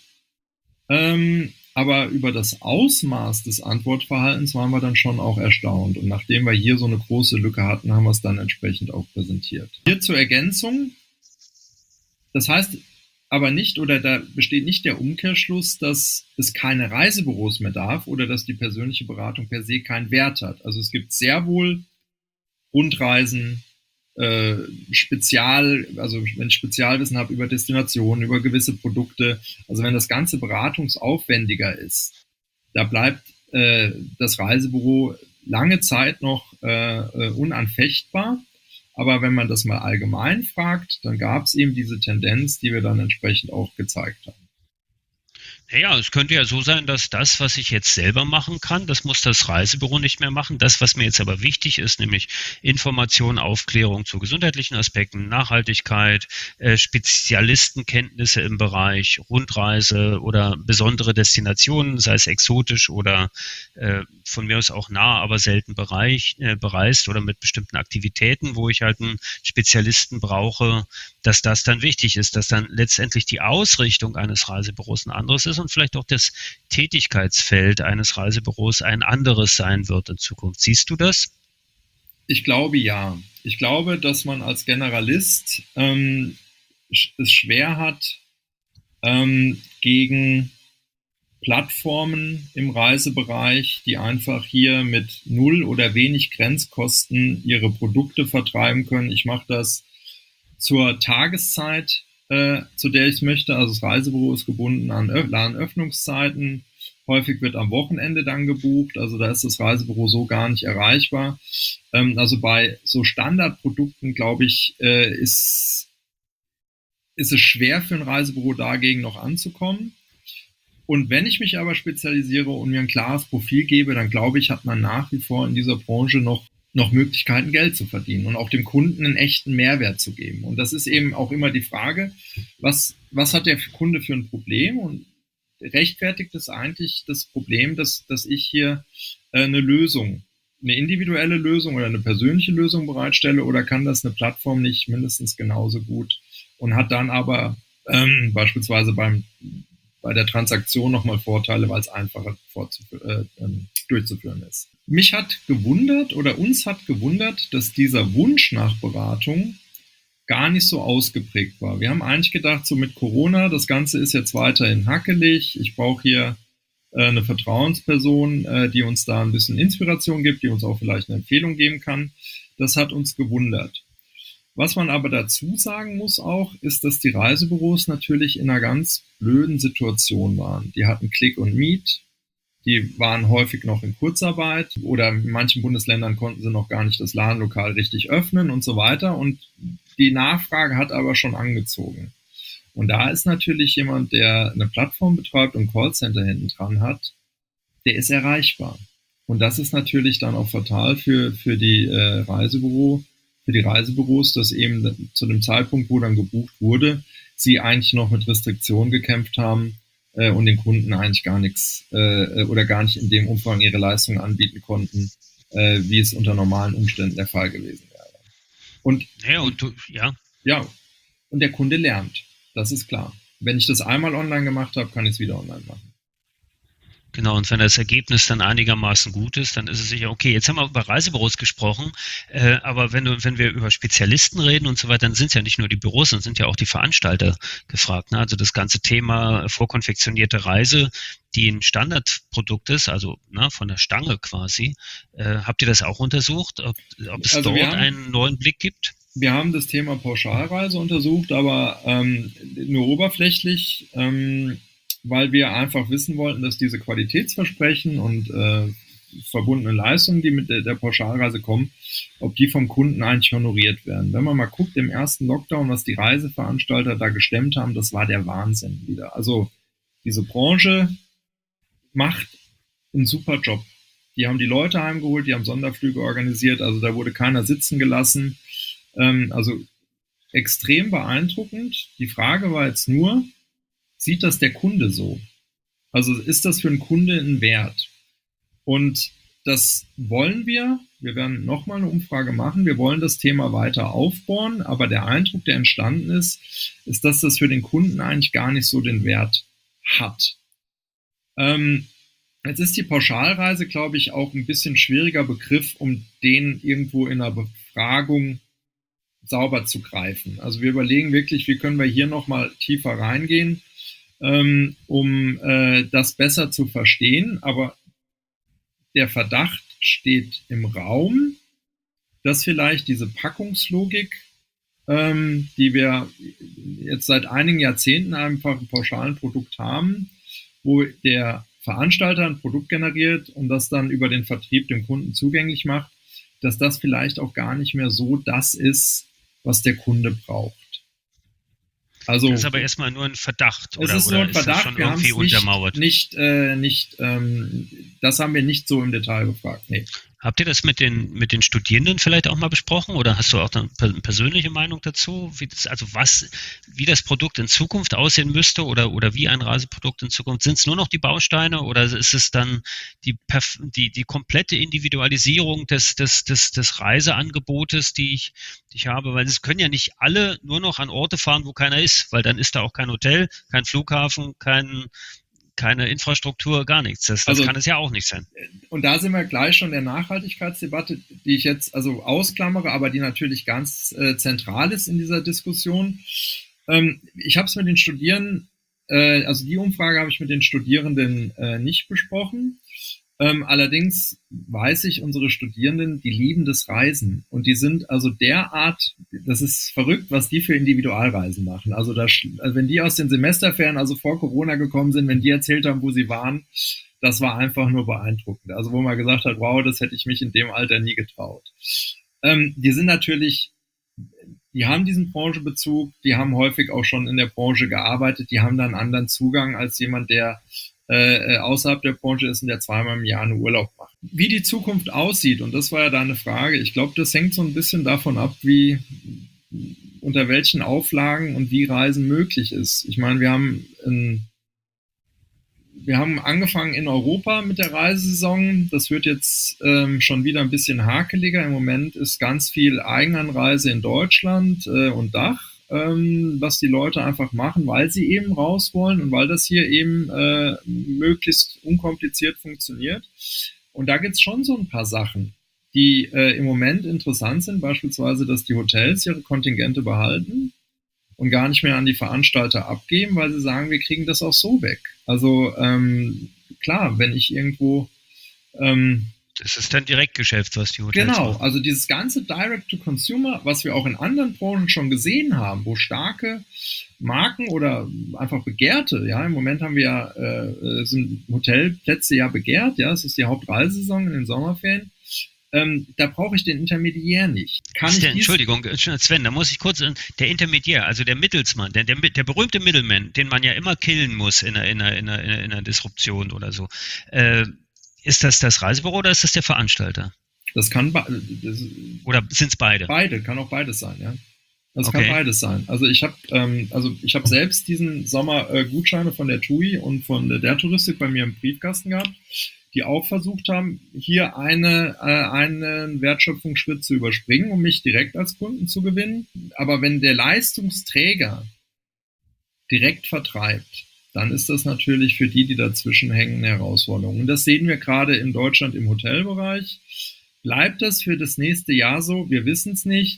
aber über das Ausmaß des Antwortverhaltens waren wir dann schon auch erstaunt. Und nachdem wir hier so eine große Lücke hatten, haben wir es dann entsprechend auch präsentiert. Hier zur Ergänzung, das heißt aber nicht, oder da besteht nicht der Umkehrschluss, dass es keine Reisebüros mehr darf oder dass die persönliche Beratung per se keinen Wert hat. Also es gibt sehr wohl Rundreisen, also wenn ich Spezialwissen habe über Destinationen, über gewisse Produkte, also wenn das Ganze beratungsaufwendiger ist, da bleibt das Reisebüro lange Zeit noch unanfechtbar. Aber wenn man das mal allgemein fragt, dann gab es eben diese Tendenz, die wir dann entsprechend auch gezeigt haben. Naja, es könnte ja so sein, dass das, was ich jetzt selber machen kann, das muss das Reisebüro nicht mehr machen. Das, was mir jetzt aber wichtig ist, nämlich Information, Aufklärung zu gesundheitlichen Aspekten, Nachhaltigkeit, Spezialistenkenntnisse im Bereich Rundreise oder besondere Destinationen, sei es exotisch oder von mir aus auch nah, aber selten bereist oder mit bestimmten Aktivitäten, wo ich halt einen Spezialisten brauche, dass das dann wichtig ist, dass dann letztendlich die Ausrichtung eines Reisebüros ein anderes ist und vielleicht auch das Tätigkeitsfeld eines Reisebüros ein anderes sein wird in Zukunft. Siehst du das? Ich glaube, ja. Ich glaube, dass man als Generalist es schwer hat, gegen Plattformen im Reisebereich, die einfach hier mit 0 oder wenig Grenzkosten ihre Produkte vertreiben können. Ich mache das zur Tageszeit, zu der ich möchte. Also das Reisebüro ist gebunden an Ladenöffnungszeiten. Häufig wird am Wochenende dann gebucht. Also da ist das Reisebüro so gar nicht erreichbar. Also bei so Standardprodukten, glaube ich, ist es schwer für ein Reisebüro dagegen noch anzukommen. Und wenn ich mich aber spezialisiere und mir ein klares Profil gebe, dann glaube ich, hat man nach wie vor in dieser Branche noch Möglichkeiten, Geld zu verdienen und auch dem Kunden einen echten Mehrwert zu geben. Und das ist eben auch immer die Frage, was hat der Kunde für ein Problem? Und rechtfertigt es eigentlich das Problem, dass ich hier eine individuelle Lösung oder eine persönliche Lösung bereitstelle, oder kann das eine Plattform nicht mindestens genauso gut und hat dann aber beispielsweise bei der Transaktion nochmal Vorteile, weil es einfacher durchzuführen ist. Mich hat gewundert oder uns hat gewundert, dass dieser Wunsch nach Beratung gar nicht so ausgeprägt war. Wir haben eigentlich gedacht, so mit Corona, das Ganze ist jetzt weiterhin hackelig. Ich brauche hier eine Vertrauensperson, die uns da ein bisschen Inspiration gibt, die uns auch vielleicht eine Empfehlung geben kann. Das hat uns gewundert. Was man aber dazu sagen muss auch, ist, dass die Reisebüros natürlich in einer ganz blöden Situation waren. Die hatten Click und Meet, die waren häufig noch in Kurzarbeit oder in manchen Bundesländern konnten sie noch gar nicht das Ladenlokal richtig öffnen und so weiter. Und die Nachfrage hat aber schon angezogen. Und da ist natürlich jemand, der eine Plattform betreibt und ein Callcenter hinten dran hat, der ist erreichbar. Und das ist natürlich dann auch fatal für die Reisebüros, dass eben zu dem Zeitpunkt, wo dann gebucht wurde, sie eigentlich noch mit Restriktionen gekämpft haben und den Kunden eigentlich gar nichts oder gar nicht in dem Umfang ihre Leistungen anbieten konnten, wie es unter normalen Umständen der Fall gewesen wäre. Und und der Kunde lernt, das ist klar. Wenn ich das einmal online gemacht habe, kann ich es wieder online machen. Genau, und wenn das Ergebnis dann einigermaßen gut ist, dann ist es sicher okay. Jetzt haben wir über Reisebüros gesprochen, aber wenn wir über Spezialisten reden und so weiter, dann sind es ja nicht nur die Büros, dann sind ja auch die Veranstalter gefragt. Ne? Also das ganze Thema vorkonfektionierte Reise, die ein Standardprodukt ist, also von der Stange quasi. Habt ihr das auch untersucht, ob es dort einen neuen Blick gibt? Wir haben das Thema Pauschalreise untersucht, aber nur oberflächlich, weil wir einfach wissen wollten, dass diese Qualitätsversprechen und verbundene Leistungen, die mit der Pauschalreise kommen, ob die vom Kunden eigentlich honoriert werden. Wenn man mal guckt, im ersten Lockdown, was die Reiseveranstalter da gestemmt haben, das war der Wahnsinn wieder. Also diese Branche macht einen super Job. Die haben die Leute heimgeholt, die haben Sonderflüge organisiert, also da wurde keiner sitzen gelassen. Also extrem beeindruckend. Die Frage war jetzt nur, sieht das der Kunde so? Also ist das für einen Kunde ein Wert? Und das wollen wir. Wir werden nochmal eine Umfrage machen. Wir wollen das Thema weiter aufbauen. Aber der Eindruck, der entstanden ist, dass das für den Kunden eigentlich gar nicht so den Wert hat. Jetzt ist die Pauschalreise, glaube ich, auch ein bisschen schwieriger Begriff, um den irgendwo in einer Befragung sauber zu greifen. Also wir überlegen wirklich, wie können wir hier nochmal tiefer reingehen, um das besser zu verstehen. Aber der Verdacht steht im Raum, dass vielleicht diese Packungslogik, die wir jetzt seit einigen Jahrzehnten einfach im pauschalen Produkt haben, wo der Veranstalter ein Produkt generiert und das dann über den Vertrieb dem Kunden zugänglich macht, dass das vielleicht auch gar nicht mehr so das ist, was der Kunde braucht. Also, das ist aber erstmal nur ein Verdacht, oder? Es ist nur ein Verdacht, ist das schon wir irgendwie untermauert? Das haben wir nicht so im Detail gefragt. Nee. Habt ihr das mit den Studierenden vielleicht auch mal besprochen, oder hast du auch eine persönliche Meinung dazu, wie das Produkt in Zukunft aussehen müsste oder wie ein Reiseprodukt in Zukunft? Sind es nur noch die Bausteine oder ist es dann die komplette Individualisierung des Reiseangebotes, die ich habe? Weil es können ja nicht alle nur noch an Orte fahren, wo keiner ist, weil dann ist da auch kein Hotel, kein Flughafen, keine Infrastruktur, gar nichts. Das kann es ja auch nicht sein. Und da sind wir gleich schon der Nachhaltigkeitsdebatte, die ich jetzt also ausklammere, aber die natürlich ganz zentral ist in dieser Diskussion. Ich habe es mit den Studierenden, also die Umfrage habe ich mit den Studierenden nicht besprochen. Allerdings weiß ich, unsere Studierenden, die lieben das Reisen und die sind also derart, das ist verrückt, was die für Individualreisen machen. Also wenn die aus den Semesterferien, also vor Corona gekommen sind, wenn die erzählt haben, wo sie waren, das war einfach nur beeindruckend. Also wo man gesagt hat, wow, das hätte ich mich in dem Alter nie getraut. Die sind natürlich, die haben diesen Branchenbezug, die haben häufig auch schon in der Branche gearbeitet, die haben da einen anderen Zugang als jemand, der außerhalb der Branche ist und der zweimal im Jahr einen Urlaub macht. Wie die Zukunft aussieht, und das war ja deine Frage, ich glaube, das hängt so ein bisschen davon ab, unter welchen Auflagen und wie Reisen möglich ist. Ich meine, wir haben angefangen in Europa mit der Reisesaison. Das wird jetzt schon wieder ein bisschen hakeliger. Im Moment ist ganz viel Eigenanreise in Deutschland und Dach, was die Leute einfach machen, weil sie eben raus wollen und weil das hier eben möglichst unkompliziert funktioniert. Und da gibt es schon so ein paar Sachen, die im Moment interessant sind, beispielsweise, dass die Hotels ihre Kontingente behalten und gar nicht mehr an die Veranstalter abgeben, weil sie sagen, wir kriegen das auch so weg. Also klar, wenn ich irgendwo das ist dann Direktgeschäft, was die Hotels genau, machen. also dieses ganze Direct-to-Consumer, was wir auch in anderen Branchen schon gesehen haben, wo starke Marken oder einfach begehrte, ja, im Moment haben wir sind Hotelplätze ja begehrt, ja, es ist die Hauptreisesaison in den Sommerferien. Da brauche ich den Intermediär nicht. Entschuldigung, Sven, da muss ich kurz, der Intermediär, also der Mittelsmann, der berühmte Middleman, den man ja immer killen muss in einer Disruption oder so. Ist das Reisebüro oder ist das der Veranstalter? Das kann oder sind es beide? Beide, kann auch beides sein, ja. Das kann beides sein. Also ich habe selbst diesen Sommer Gutscheine von der TUI und von der Touristik bei mir im Briefkasten gehabt, die auch versucht haben, hier einen Wertschöpfungsschritt zu überspringen, um mich direkt als Kunden zu gewinnen. Aber wenn der Leistungsträger direkt vertreibt, dann ist das natürlich für die dazwischen hängen, eine Herausforderung. Und das sehen wir gerade in Deutschland im Hotelbereich. Bleibt das für das nächste Jahr so? Wir wissen es nicht.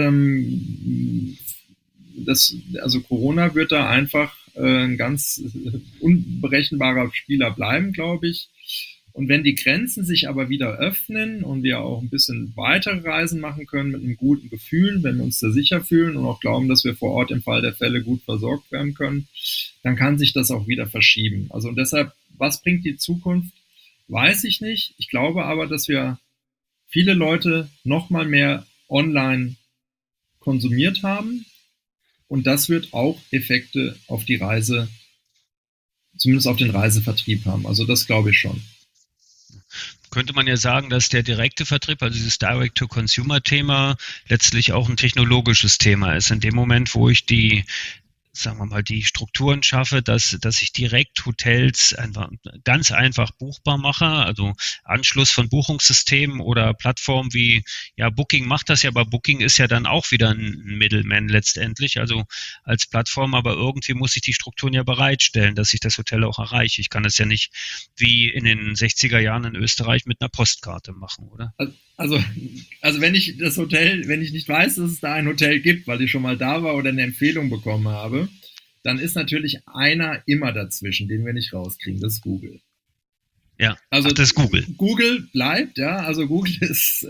Also Corona wird da einfach ein ganz unberechenbarer Spieler bleiben, glaube ich. Und wenn die Grenzen sich aber wieder öffnen und wir auch ein bisschen weitere Reisen machen können mit einem guten Gefühl, wenn wir uns da sicher fühlen und auch glauben, dass wir vor Ort im Fall der Fälle gut versorgt werden können, dann kann sich das auch wieder verschieben. Also und deshalb, was bringt die Zukunft, weiß ich nicht. Ich glaube aber, dass wir viele Leute noch mal mehr online konsumiert haben und das wird auch Effekte auf die Reise, zumindest auf den Reisevertrieb haben. Also das glaube ich schon. Könnte man ja sagen, dass der direkte Vertrieb, also dieses Direct-to-Consumer-Thema, letztlich auch ein technologisches Thema ist. In dem Moment, wo ich die Strukturen schaffe, dass ich direkt Hotels ganz einfach buchbar mache, also Anschluss von Buchungssystemen oder Plattformen wie, ja, Booking macht das ja, aber Booking ist ja dann auch wieder ein Middleman letztendlich, also als Plattform, aber irgendwie muss ich die Strukturen ja bereitstellen, dass ich das Hotel auch erreiche. Ich kann es ja nicht wie in den 60er Jahren in Österreich mit einer Postkarte machen, oder? Also wenn ich nicht weiß, dass es da ein Hotel gibt, weil ich schon mal da war oder eine Empfehlung bekommen habe, dann ist natürlich einer immer dazwischen, den wir nicht rauskriegen, das ist Google. Ja, also das ist Google. Google bleibt, ja, also Google ist,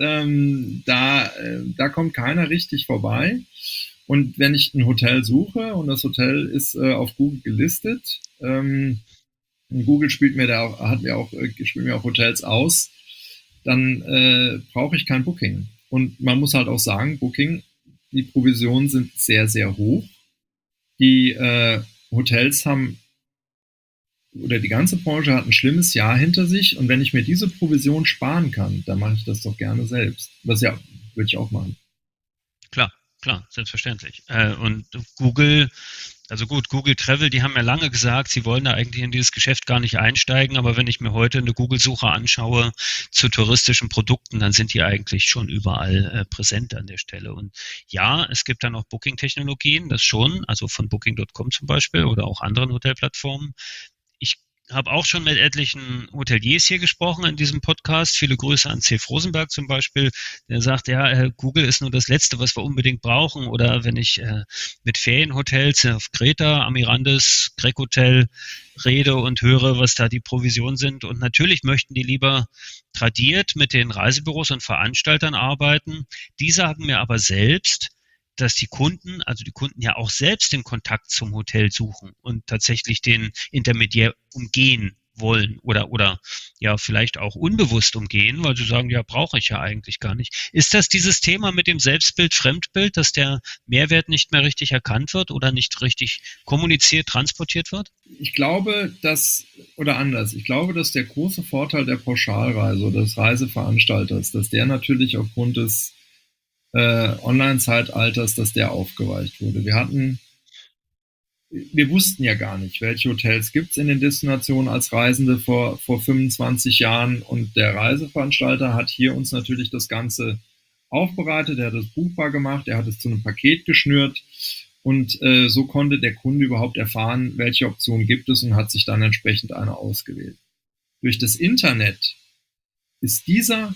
da kommt keiner richtig vorbei. Und wenn ich ein Hotel suche und das Hotel ist auf Google gelistet, Google spielt mir auch Hotels aus, dann brauche ich kein Booking. Und man muss halt auch sagen, Booking, die Provisionen sind sehr, sehr hoch. Die Hotels haben, oder die ganze Branche hat ein schlimmes Jahr hinter sich. Und wenn ich mir diese Provision sparen kann, dann mache ich das doch gerne selbst. Das ja, würde ich auch machen. Klar, selbstverständlich. Und Google Travel, die haben ja lange gesagt, sie wollen da eigentlich in dieses Geschäft gar nicht einsteigen, aber wenn ich mir heute eine Google-Suche anschaue zu touristischen Produkten, dann sind die eigentlich schon überall präsent an der Stelle. Und ja, es gibt dann auch Booking-Technologien, das schon, also von Booking.com zum Beispiel oder auch anderen Hotelplattformen. Ich habe auch schon mit etlichen Hoteliers hier gesprochen in diesem Podcast. Viele Grüße an C. Rosenberg zum Beispiel. Der sagt, ja, Google ist nur das Letzte, was wir unbedingt brauchen. Oder wenn ich mit Ferienhotels auf Kreta, Amirandes, Greg Hotel rede und höre, was da die Provisionen sind. Und natürlich möchten die lieber tradiert mit den Reisebüros und Veranstaltern arbeiten. Die sagen mir aber selbst, dass die Kunden ja auch selbst den Kontakt zum Hotel suchen und tatsächlich den Intermediär umgehen wollen oder ja vielleicht auch unbewusst umgehen, weil sie sagen, ja, brauche ich ja eigentlich gar nicht. Ist das dieses Thema mit dem Selbstbild, Fremdbild, dass der Mehrwert nicht mehr richtig erkannt wird oder nicht richtig kommuniziert, transportiert wird? Ich glaube, dass der große Vorteil der Pauschalreise oder des Reiseveranstalters, dass der natürlich aufgrund des Online-Zeitalters, dass der aufgeweicht wurde. Wir wussten ja gar nicht, welche Hotels gibt es in den Destinationen als Reisende vor 25 Jahren, und der Reiseveranstalter hat hier uns natürlich das Ganze aufbereitet, er hat es buchbar gemacht, er hat es zu einem Paket geschnürt, und so konnte der Kunde überhaupt erfahren, welche Optionen gibt es, und hat sich dann entsprechend eine ausgewählt. Durch das Internet ist diese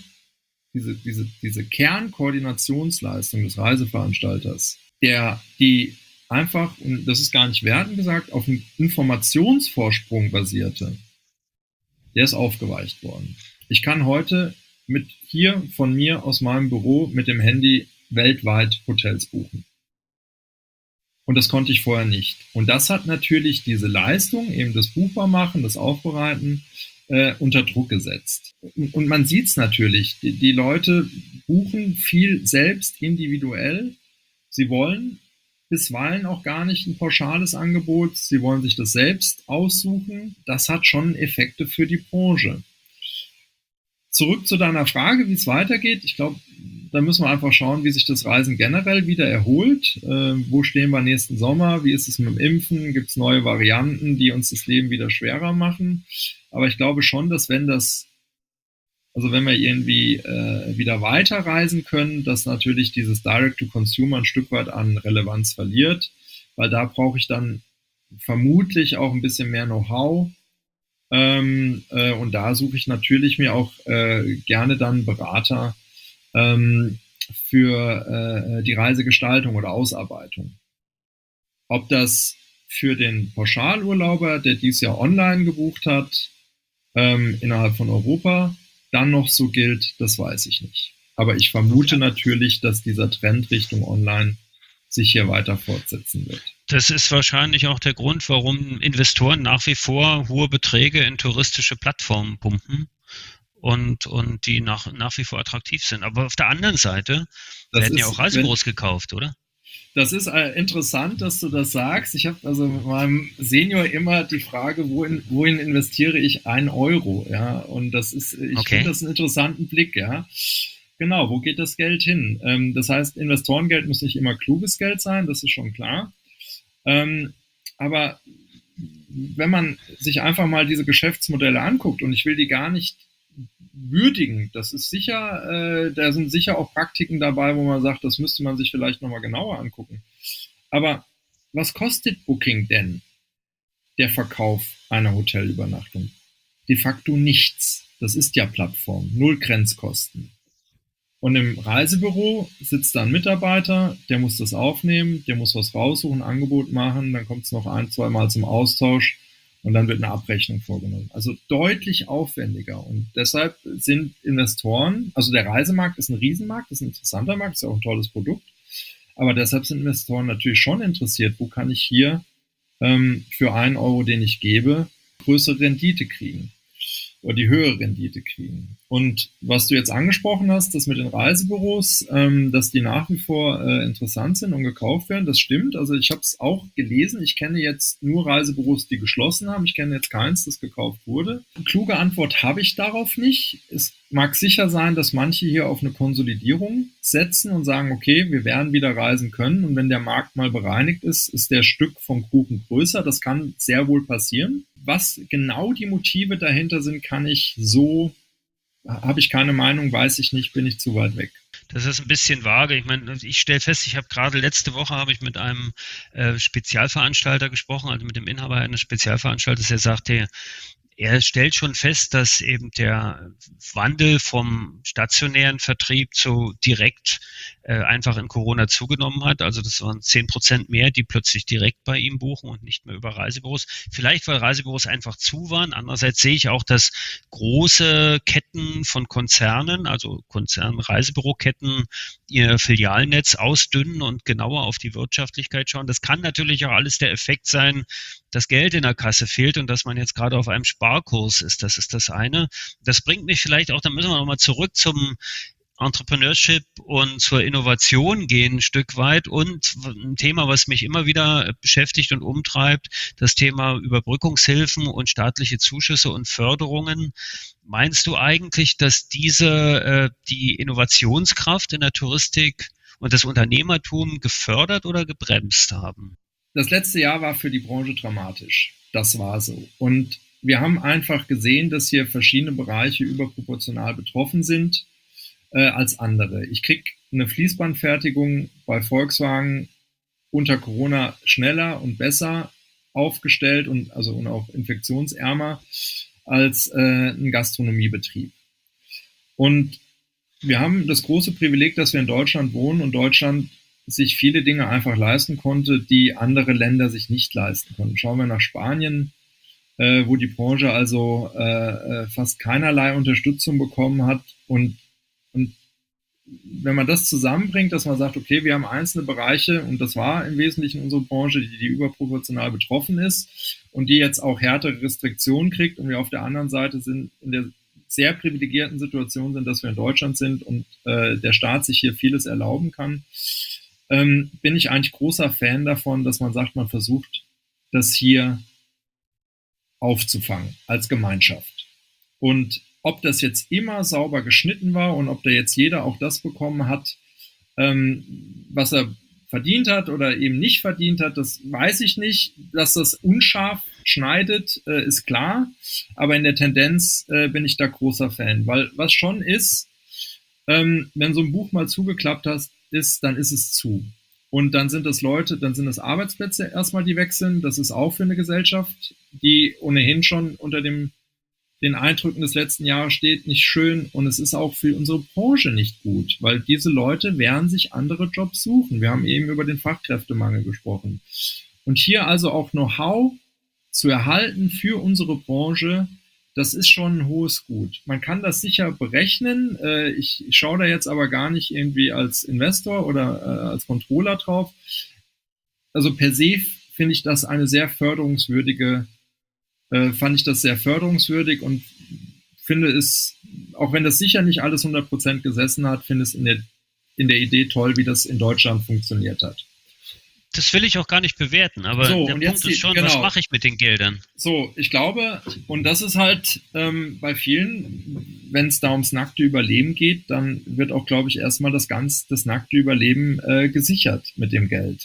Kernkoordinationsleistung des Reiseveranstalters, die einfach, und das ist gar nicht wertend gesagt, auf einem Informationsvorsprung basierte, der ist aufgeweicht worden. Ich kann heute von mir aus meinem Büro mit dem Handy weltweit Hotels buchen. Und das konnte ich vorher nicht. Und das hat natürlich diese Leistung, eben das Buchbarmachen, das Aufbereiten, unter Druck gesetzt. Und man sieht es natürlich, die Leute buchen viel selbst individuell. Sie wollen bisweilen auch gar nicht ein pauschales Angebot, sie wollen sich das selbst aussuchen. Das hat schon Effekte für die Branche. Zurück zu deiner Frage, wie es weitergeht. Ich glaube, da müssen wir einfach schauen, wie sich das Reisen generell wieder erholt. Wo stehen wir nächsten Sommer? Wie ist es mit dem Impfen? Gibt es neue Varianten, die uns das Leben wieder schwerer machen? Aber ich glaube schon, dass wenn wir irgendwie wieder weiterreisen können, dass natürlich dieses Direct-to-Consumer ein Stück weit an Relevanz verliert, weil da brauche ich dann vermutlich auch ein bisschen mehr Know-how. Und da suche ich natürlich mir auch gerne dann Berater für die Reisegestaltung oder Ausarbeitung. Ob das für den Pauschalurlauber, der dies Jahr online gebucht hat, innerhalb von Europa, dann noch so gilt, das weiß ich nicht. Aber ich vermute natürlich, dass dieser Trend Richtung Online sich hier weiter fortsetzen wird. Das ist wahrscheinlich auch der Grund, warum Investoren nach wie vor hohe Beträge in touristische Plattformen pumpen und die nach wie vor attraktiv sind. Aber auf der anderen Seite werden ja auch Reisebüros gekauft, oder? Das ist interessant, dass du das sagst. Ich habe also mit meinem Senior immer die Frage, wohin investiere ich 1 Euro? Ja, und ich finde das einen interessanten Blick, ja. Genau, wo geht das Geld hin? Das heißt, Investorengeld muss nicht immer kluges Geld sein, das ist schon klar. Aber wenn man sich einfach mal diese Geschäftsmodelle anguckt, und ich will die gar nicht würdigen, das ist sicher, da sind sicher auch Praktiken dabei, wo man sagt, das müsste man sich vielleicht nochmal genauer angucken. Aber was kostet Booking denn, der Verkauf einer Hotelübernachtung? De facto nichts. Das ist ja Plattform, 0 Grenzkosten. Und im Reisebüro sitzt da ein Mitarbeiter, der muss das aufnehmen, der muss was raussuchen, ein Angebot machen, dann kommt es noch 1-2 Mal zum Austausch und dann wird eine Abrechnung vorgenommen. Also deutlich aufwendiger. Und deshalb sind Investoren, also der Reisemarkt ist ein Riesenmarkt, ist ein interessanter Markt, ist auch ein tolles Produkt, aber deshalb sind Investoren natürlich schon interessiert, wo kann ich hier für 1 Euro, den ich gebe, größere Rendite kriegen oder die höhere Rendite kriegen. Und was du jetzt angesprochen hast, das mit den Reisebüros, dass die nach wie vor interessant sind und gekauft werden, das stimmt. Also ich habe es auch gelesen. Ich kenne jetzt nur Reisebüros, die geschlossen haben. Ich kenne jetzt keins, das gekauft wurde. Eine kluge Antwort habe ich darauf nicht. Es mag sicher sein, dass manche hier auf eine Konsolidierung setzen und sagen, okay, wir werden wieder reisen können. Und wenn der Markt mal bereinigt ist, ist der Stück vom Kuchen größer. Das kann sehr wohl passieren. Was genau die Motive dahinter sind, habe ich keine Meinung, weiß ich nicht, bin ich zu weit weg. Das ist ein bisschen vage. Ich meine, ich stelle fest, ich habe gerade letzte Woche habe ich mit einem Spezialveranstalter gesprochen, also mit dem Inhaber eines Spezialveranstalters, der sagte, er stellt schon fest, dass eben der Wandel vom stationären Vertrieb zu direkt einfach in Corona zugenommen hat. Also das waren 10% mehr, die plötzlich direkt bei ihm buchen und nicht mehr über Reisebüros. Vielleicht, weil Reisebüros einfach zu waren. Andererseits sehe ich auch, dass große Ketten von Konzernen, also Reisebüroketten, ihr Filialnetz ausdünnen und genauer auf die Wirtschaftlichkeit schauen. Das kann natürlich auch alles der Effekt sein, dass Geld in der Kasse fehlt und dass man jetzt gerade auf einem Sparkurs ist. Das ist das eine. Das bringt mich vielleicht auch, da müssen wir nochmal zurück zum Entrepreneurship und zur Innovation gehen ein Stück weit und ein Thema, was mich immer wieder beschäftigt und umtreibt, das Thema Überbrückungshilfen und staatliche Zuschüsse und Förderungen. Meinst du eigentlich, dass die Innovationskraft in der Touristik und das Unternehmertum gefördert oder gebremst haben? Das letzte Jahr war für die Branche dramatisch. Das war so. Und wir haben einfach gesehen, dass hier verschiedene Bereiche überproportional betroffen sind als andere. Ich kriege eine Fließbandfertigung bei Volkswagen unter Corona schneller und besser aufgestellt und auch infektionsärmer als ein Gastronomiebetrieb. Und wir haben das große Privileg, dass wir in Deutschland wohnen und Deutschland sich viele Dinge einfach leisten konnte, die andere Länder sich nicht leisten konnten. Schauen wir nach Spanien, wo die Branche also fast keinerlei Unterstützung bekommen hat. Und wenn man das zusammenbringt, dass man sagt, okay, wir haben einzelne Bereiche, und das war im Wesentlichen unsere Branche, die überproportional betroffen ist und die jetzt auch härtere Restriktionen kriegt, und wir auf der anderen Seite sind in der sehr privilegierten Situation sind, dass wir in Deutschland sind und der Staat sich hier vieles erlauben kann, bin ich eigentlich großer Fan davon, dass man sagt, man versucht, das hier aufzufangen als Gemeinschaft. Und ob das jetzt immer sauber geschnitten war und ob da jetzt jeder auch das bekommen hat, was er verdient hat oder eben nicht verdient hat, das weiß ich nicht. Dass das unscharf schneidet, ist klar. Aber in der Tendenz bin ich da großer Fan. Weil was schon ist, wenn so ein Buch mal zugeklappt ist, dann ist es zu. Und dann sind es dann sind es Arbeitsplätze erstmal, die weg sind. Das ist auch für eine Gesellschaft, die ohnehin schon unter den Eindrücken des letzten Jahres steht, nicht schön. Und es ist auch für unsere Branche nicht gut, weil diese Leute werden sich andere Jobs suchen. Wir haben eben über den Fachkräftemangel gesprochen. Und hier also auch Know-how zu erhalten für unsere Branche, das ist schon ein hohes Gut. Man kann das sicher berechnen. Ich schaue da jetzt aber gar nicht irgendwie als Investor oder als Controller drauf. Also per se finde ich das fand ich das sehr förderungswürdig und finde es, auch wenn das sicher nicht alles 100% gesessen hat, finde es in der Idee toll, wie das in Deutschland funktioniert hat. Das will ich auch gar nicht bewerten, aber so, der Punkt ist schon, was mache ich mit den Geldern? So, ich glaube, und das ist halt bei vielen, wenn es da ums nackte Überleben geht, dann wird auch, glaube ich, erstmal das nackte Überleben gesichert mit dem Geld.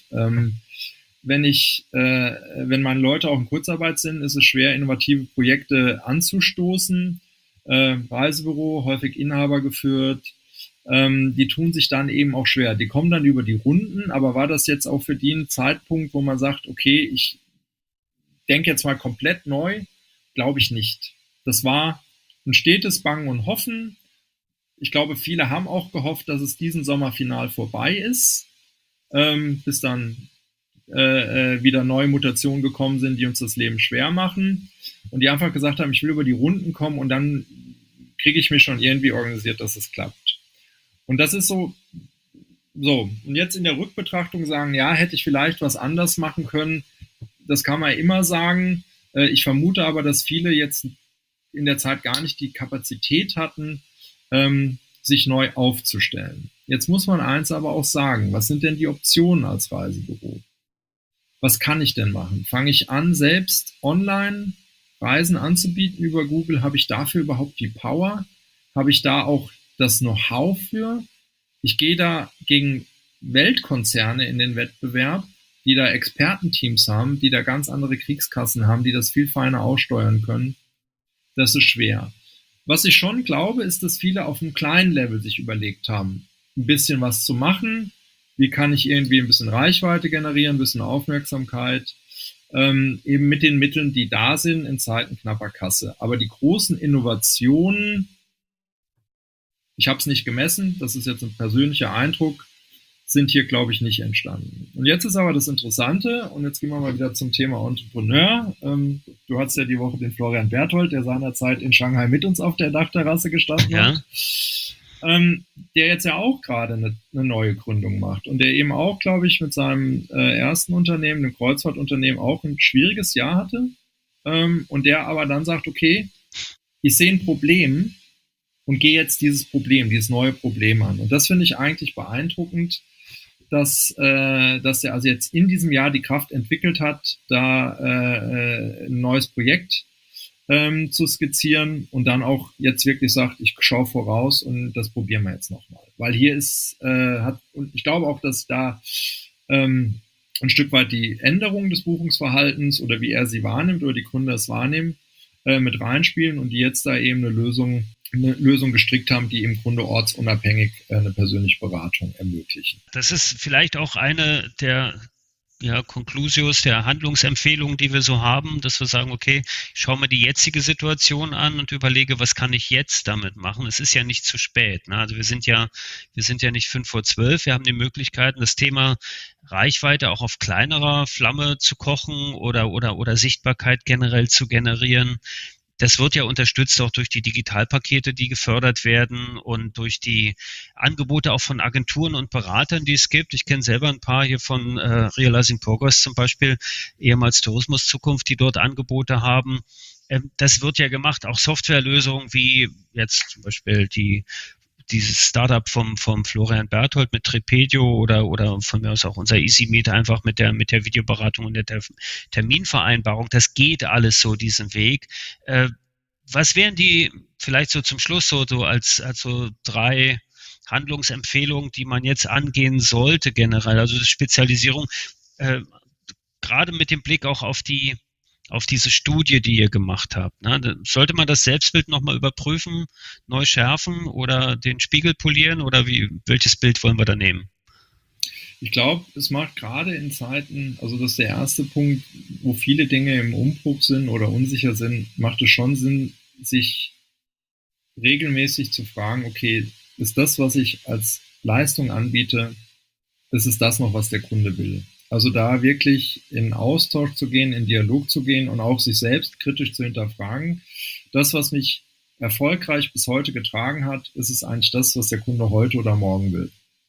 Wenn meine Leute auch in Kurzarbeit sind, ist es schwer, innovative Projekte anzustoßen. Reisebüro, häufig Inhaber geführt, die tun sich dann eben auch schwer. Die kommen dann über die Runden, aber war das jetzt auch für die ein Zeitpunkt, wo man sagt, okay, ich denke jetzt mal komplett neu? Glaube ich nicht. Das war ein stetes Bangen und Hoffen. Ich glaube, viele haben auch gehofft, dass es diesen Sommer final vorbei ist, bis dann wieder neue Mutationen gekommen sind, die uns das Leben schwer machen und die einfach gesagt haben, ich will über die Runden kommen und dann kriege ich mich schon irgendwie organisiert, dass es klappt. Und das ist so, und jetzt in der Rückbetrachtung sagen, ja, hätte ich vielleicht was anders machen können, das kann man immer sagen. Ich vermute aber, dass viele jetzt in der Zeit gar nicht die Kapazität hatten, sich neu aufzustellen. Jetzt muss man eins aber auch sagen, was sind denn die Optionen als Reisebüro? Was kann ich denn machen? Fange ich an, selbst online Reisen anzubieten über Google? Habe ich dafür überhaupt die Power? Habe ich da auch das Know-how für? Ich gehe da gegen Weltkonzerne in den Wettbewerb, die da Expertenteams haben, die da ganz andere Kriegskassen haben, die das viel feiner aussteuern können. Das ist schwer. Was ich schon glaube, ist, dass viele auf einem kleinen Level sich überlegt haben, ein bisschen was zu machen? Wie kann ich irgendwie ein bisschen Reichweite generieren, ein bisschen Aufmerksamkeit? Eben mit den Mitteln, die da sind in Zeiten knapper Kasse. Aber die großen Innovationen, ich habe es nicht gemessen, das ist jetzt ein persönlicher Eindruck, sind hier, glaube ich, nicht entstanden. Und jetzt ist aber das Interessante, und jetzt gehen wir mal wieder zum Thema Entrepreneur. Du hattest ja die Woche den Florian Berthold, der seinerzeit in Shanghai mit uns auf der Dachterrasse gestanden hat. Der jetzt ja auch gerade eine neue Gründung macht und der eben auch, glaube ich, mit seinem ersten Unternehmen, dem Kreuzfahrtunternehmen, auch ein schwieriges Jahr hatte und der aber dann sagt, okay, ich sehe ein Problem und gehe jetzt dieses neue Problem an. Und das finde ich eigentlich beeindruckend, dass er also jetzt in diesem Jahr die Kraft entwickelt hat, da ein neues Projekt zu skizzieren und dann auch jetzt wirklich sagt, ich schaue voraus und das probieren wir jetzt nochmal. Weil hier ist, und ich glaube auch, dass da ein Stück weit die Änderung des Buchungsverhaltens oder wie er sie wahrnimmt oder die Gründer es wahrnehmen, mit reinspielen und die jetzt da eben eine Lösung gestrickt haben, die im Grunde ortsunabhängig eine persönliche Beratung ermöglichen. Das ist vielleicht auch eine der Conclusios, der Handlungsempfehlungen, die wir so haben, dass wir sagen, okay, ich schaue mir die jetzige Situation an und überlege, was kann ich jetzt damit machen? Es ist ja nicht zu spät. Ne? Also wir sind ja nicht 11:55, wir haben die Möglichkeiten, das Thema Reichweite auch auf kleinerer Flamme zu kochen oder Sichtbarkeit generell zu generieren. Das wird ja unterstützt auch durch die Digitalpakete, die gefördert werden und durch die Angebote auch von Agenturen und Beratern, die es gibt. Ich kenne selber ein paar hier von Realizing Progress zum Beispiel, ehemals Tourismus Zukunft, die dort Angebote haben. Das wird ja gemacht, auch Softwarelösungen wie jetzt zum Beispiel dieses Startup vom Florian Berthold mit Trepedio oder von mir aus auch unser EasyMeet einfach mit der Videoberatung und der Terminvereinbarung. Das geht alles so diesen Weg. Was wären die vielleicht so zum Schluss so als so 3 Handlungsempfehlungen, die man jetzt angehen sollte generell? Also Spezialisierung, gerade mit dem Blick auch auf diese Studie, die ihr gemacht habt. Ne? Sollte man das Selbstbild nochmal überprüfen, neu schärfen oder den Spiegel polieren oder welches Bild wollen wir da nehmen? Ich glaube, es macht gerade in Zeiten, also das ist der erste Punkt, wo viele Dinge im Umbruch sind oder unsicher sind, macht es schon Sinn, sich regelmäßig zu fragen, okay, ist das, was ich als Leistung anbiete, ist es das noch, was der Kunde will? Also da wirklich in Austausch zu gehen, in Dialog zu gehen und auch sich selbst kritisch zu hinterfragen. Das, was mich erfolgreich bis heute getragen hat, ist es eigentlich das, was der Kunde heute oder morgen will.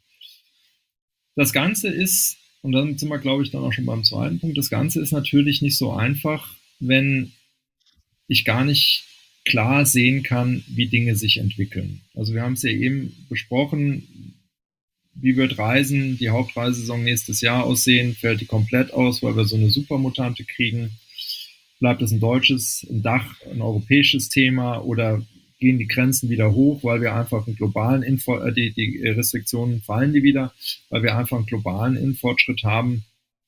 Das Ganze ist, und dann sind wir, glaube ich, dann auch schon beim zweiten Punkt, das Ganze ist natürlich nicht so einfach, wenn ich gar nicht klar sehen kann, wie Dinge sich entwickeln. Also wir haben es ja eben besprochen, wie wird Reisen, die Hauptreisesaison nächstes Jahr aussehen? Fällt die komplett aus, weil wir so eine Supermutante kriegen? Bleibt es ein deutsches, ein Dach, ein europäisches Thema oder gehen die Grenzen wieder hoch, weil wir einfach einen globalen die Restriktionen fallen die wieder, weil wir einfach einen globalen Innenfortschritt haben,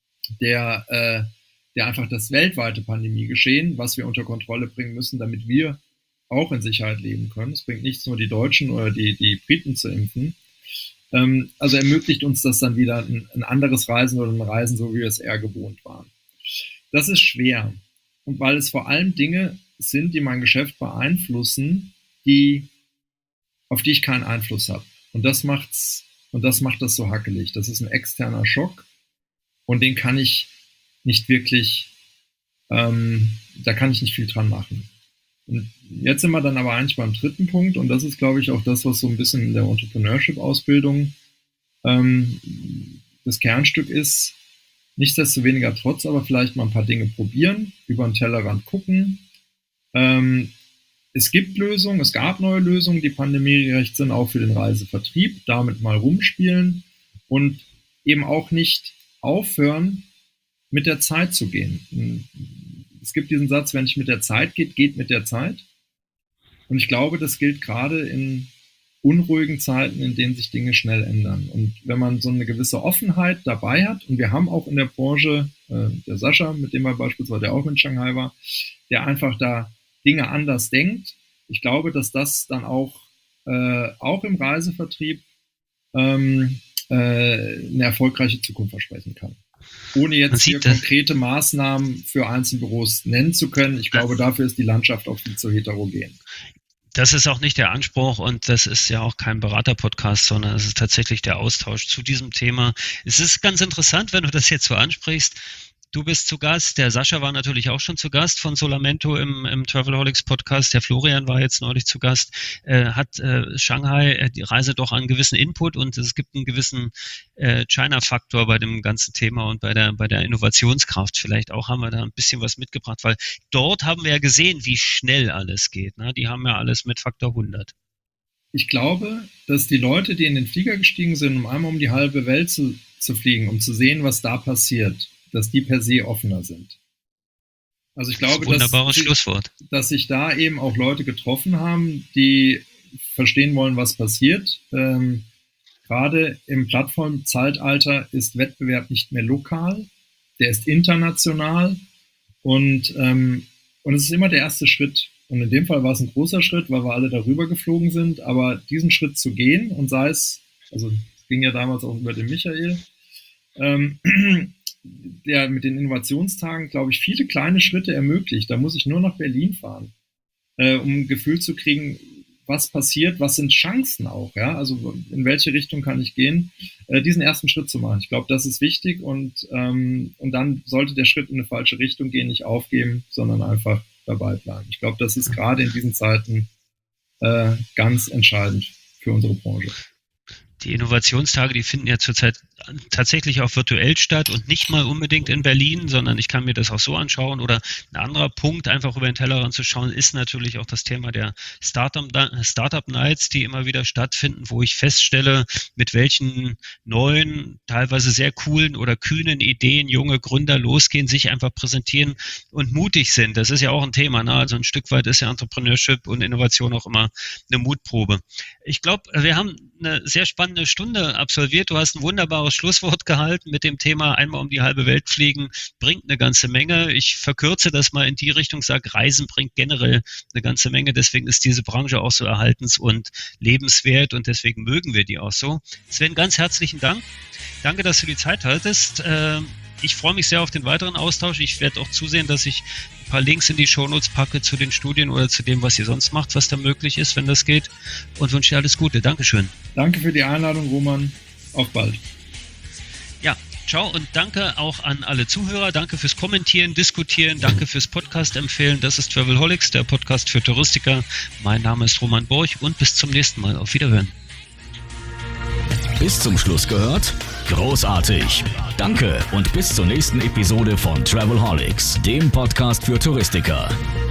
der einfach das weltweite Pandemiegeschehen, was wir unter Kontrolle bringen müssen, damit wir auch in Sicherheit leben können. Es bringt nichts, nur die Deutschen oder die Briten zu impfen. Also ermöglicht uns das dann wieder ein anderes Reisen oder ein Reisen, so wie wir es eher gewohnt waren. Das ist schwer. Und weil es vor allem Dinge sind, die mein Geschäft beeinflussen, auf die ich keinen Einfluss habe. Und das macht das so hackelig. Das ist ein externer Schock und den kann ich nicht wirklich, da kann ich nicht viel dran machen. Und jetzt sind wir dann aber eigentlich beim dritten Punkt und das ist, glaube ich, auch das, was so ein bisschen in der Entrepreneurship-Ausbildung das Kernstück ist. Nichtsdestoweniger trotz, aber vielleicht mal ein paar Dinge probieren, über den Tellerrand gucken. Es gibt Lösungen, es gab neue Lösungen, die pandemiegerecht sind, auch für den Reisevertrieb. Damit mal rumspielen und eben auch nicht aufhören, mit der Zeit zu gehen. Es gibt diesen Satz, wenn ich mit der Zeit geht mit der Zeit. Und ich glaube, das gilt gerade in unruhigen Zeiten, in denen sich Dinge schnell ändern. Und wenn man so eine gewisse Offenheit dabei hat, und wir haben auch in der Branche, der Sascha, mit dem er beispielsweise, der auch in Shanghai war, der einfach da Dinge anders denkt. Ich glaube, dass das dann auch im Reisevertrieb eine erfolgreiche Zukunft versprechen kann. Ohne jetzt hier konkrete Maßnahmen für Einzelbüros nennen zu können. Ich glaube, dafür ist die Landschaft auch viel zu heterogen. Das ist auch nicht der Anspruch und das ist ja auch kein Berater-Podcast, sondern es ist tatsächlich der Austausch zu diesem Thema. Es ist ganz interessant, wenn du das jetzt so ansprichst. Du bist zu Gast, der Sascha war natürlich auch schon zu Gast von Solamento im Travelholics Podcast, der Florian war jetzt neulich zu Gast, hat Shanghai die Reise doch einen gewissen Input und es gibt einen gewissen China-Faktor bei dem ganzen Thema und bei der Innovationskraft. Vielleicht auch haben wir da ein bisschen was mitgebracht, weil dort haben wir ja gesehen, wie schnell alles geht. Ne? Die haben ja alles mit Faktor 100. Ich glaube, dass die Leute, die in den Flieger gestiegen sind, um einmal um die halbe Welt zu fliegen, um zu sehen, was da passiert, dass die per se offener sind. Also ich glaube, dass sich da eben auch Leute getroffen haben, die verstehen wollen, was passiert. Gerade im Plattformzeitalter ist Wettbewerb nicht mehr lokal, der ist international und es ist immer der erste Schritt. Und in dem Fall war es ein großer Schritt, weil wir alle darüber geflogen sind, aber diesen Schritt zu gehen und sei es, also es ging ja damals auch über den Michael, der mit den Innovationstagen, glaube ich, viele kleine Schritte ermöglicht. Da muss ich nur nach Berlin fahren, um ein Gefühl zu kriegen, was passiert, was sind Chancen auch, ja, also in welche Richtung kann ich gehen, diesen ersten Schritt zu machen. Ich glaube, das ist wichtig und dann sollte der Schritt in eine falsche Richtung gehen, nicht aufgeben, sondern einfach dabei bleiben. Ich glaube, das ist gerade in diesen Zeiten ganz entscheidend für unsere Branche. Die Innovationstage, die finden ja zurzeit tatsächlich auch virtuell statt und nicht mal unbedingt in Berlin, sondern ich kann mir das auch so anschauen. Oder ein anderer Punkt, einfach über den Tellerrand zu schauen, ist natürlich auch das Thema der Startup Nights, die immer wieder stattfinden, wo ich feststelle, mit welchen neuen, teilweise sehr coolen oder kühnen Ideen junge Gründer losgehen, sich einfach präsentieren und mutig sind. Das ist ja auch ein Thema, ne? Also ein Stück weit ist ja Entrepreneurship und Innovation auch immer eine Mutprobe. Ich glaube, wir haben eine sehr spannende Stunde absolviert. Du hast ein wunderbares Schlusswort gehalten mit dem Thema einmal um die halbe Welt fliegen, bringt eine ganze Menge. Ich verkürze das mal in die Richtung, sage, Reisen bringt generell eine ganze Menge. Deswegen ist diese Branche auch so erhaltens- und lebenswert und deswegen mögen wir die auch so. Sven, ganz herzlichen Dank. Danke, dass du die Zeit hattest. Ich freue mich sehr auf den weiteren Austausch. Ich werde auch zusehen, dass ich ein paar Links in die Shownotes packe zu den Studien oder zu dem, was ihr sonst macht, was da möglich ist, wenn das geht. Und wünsche dir alles Gute. Dankeschön. Danke für die Einladung, Roman. Auf bald. Ja, ciao und danke auch an alle Zuhörer. Danke fürs Kommentieren, Diskutieren. Danke fürs Podcast empfehlen. Das ist Travelholics, der Podcast für Touristiker. Mein Name ist Roman Borch und bis zum nächsten Mal. Auf Wiederhören. Bis zum Schluss gehört? Großartig! Danke und bis zur nächsten Episode von Travelholics, dem Podcast für Touristiker.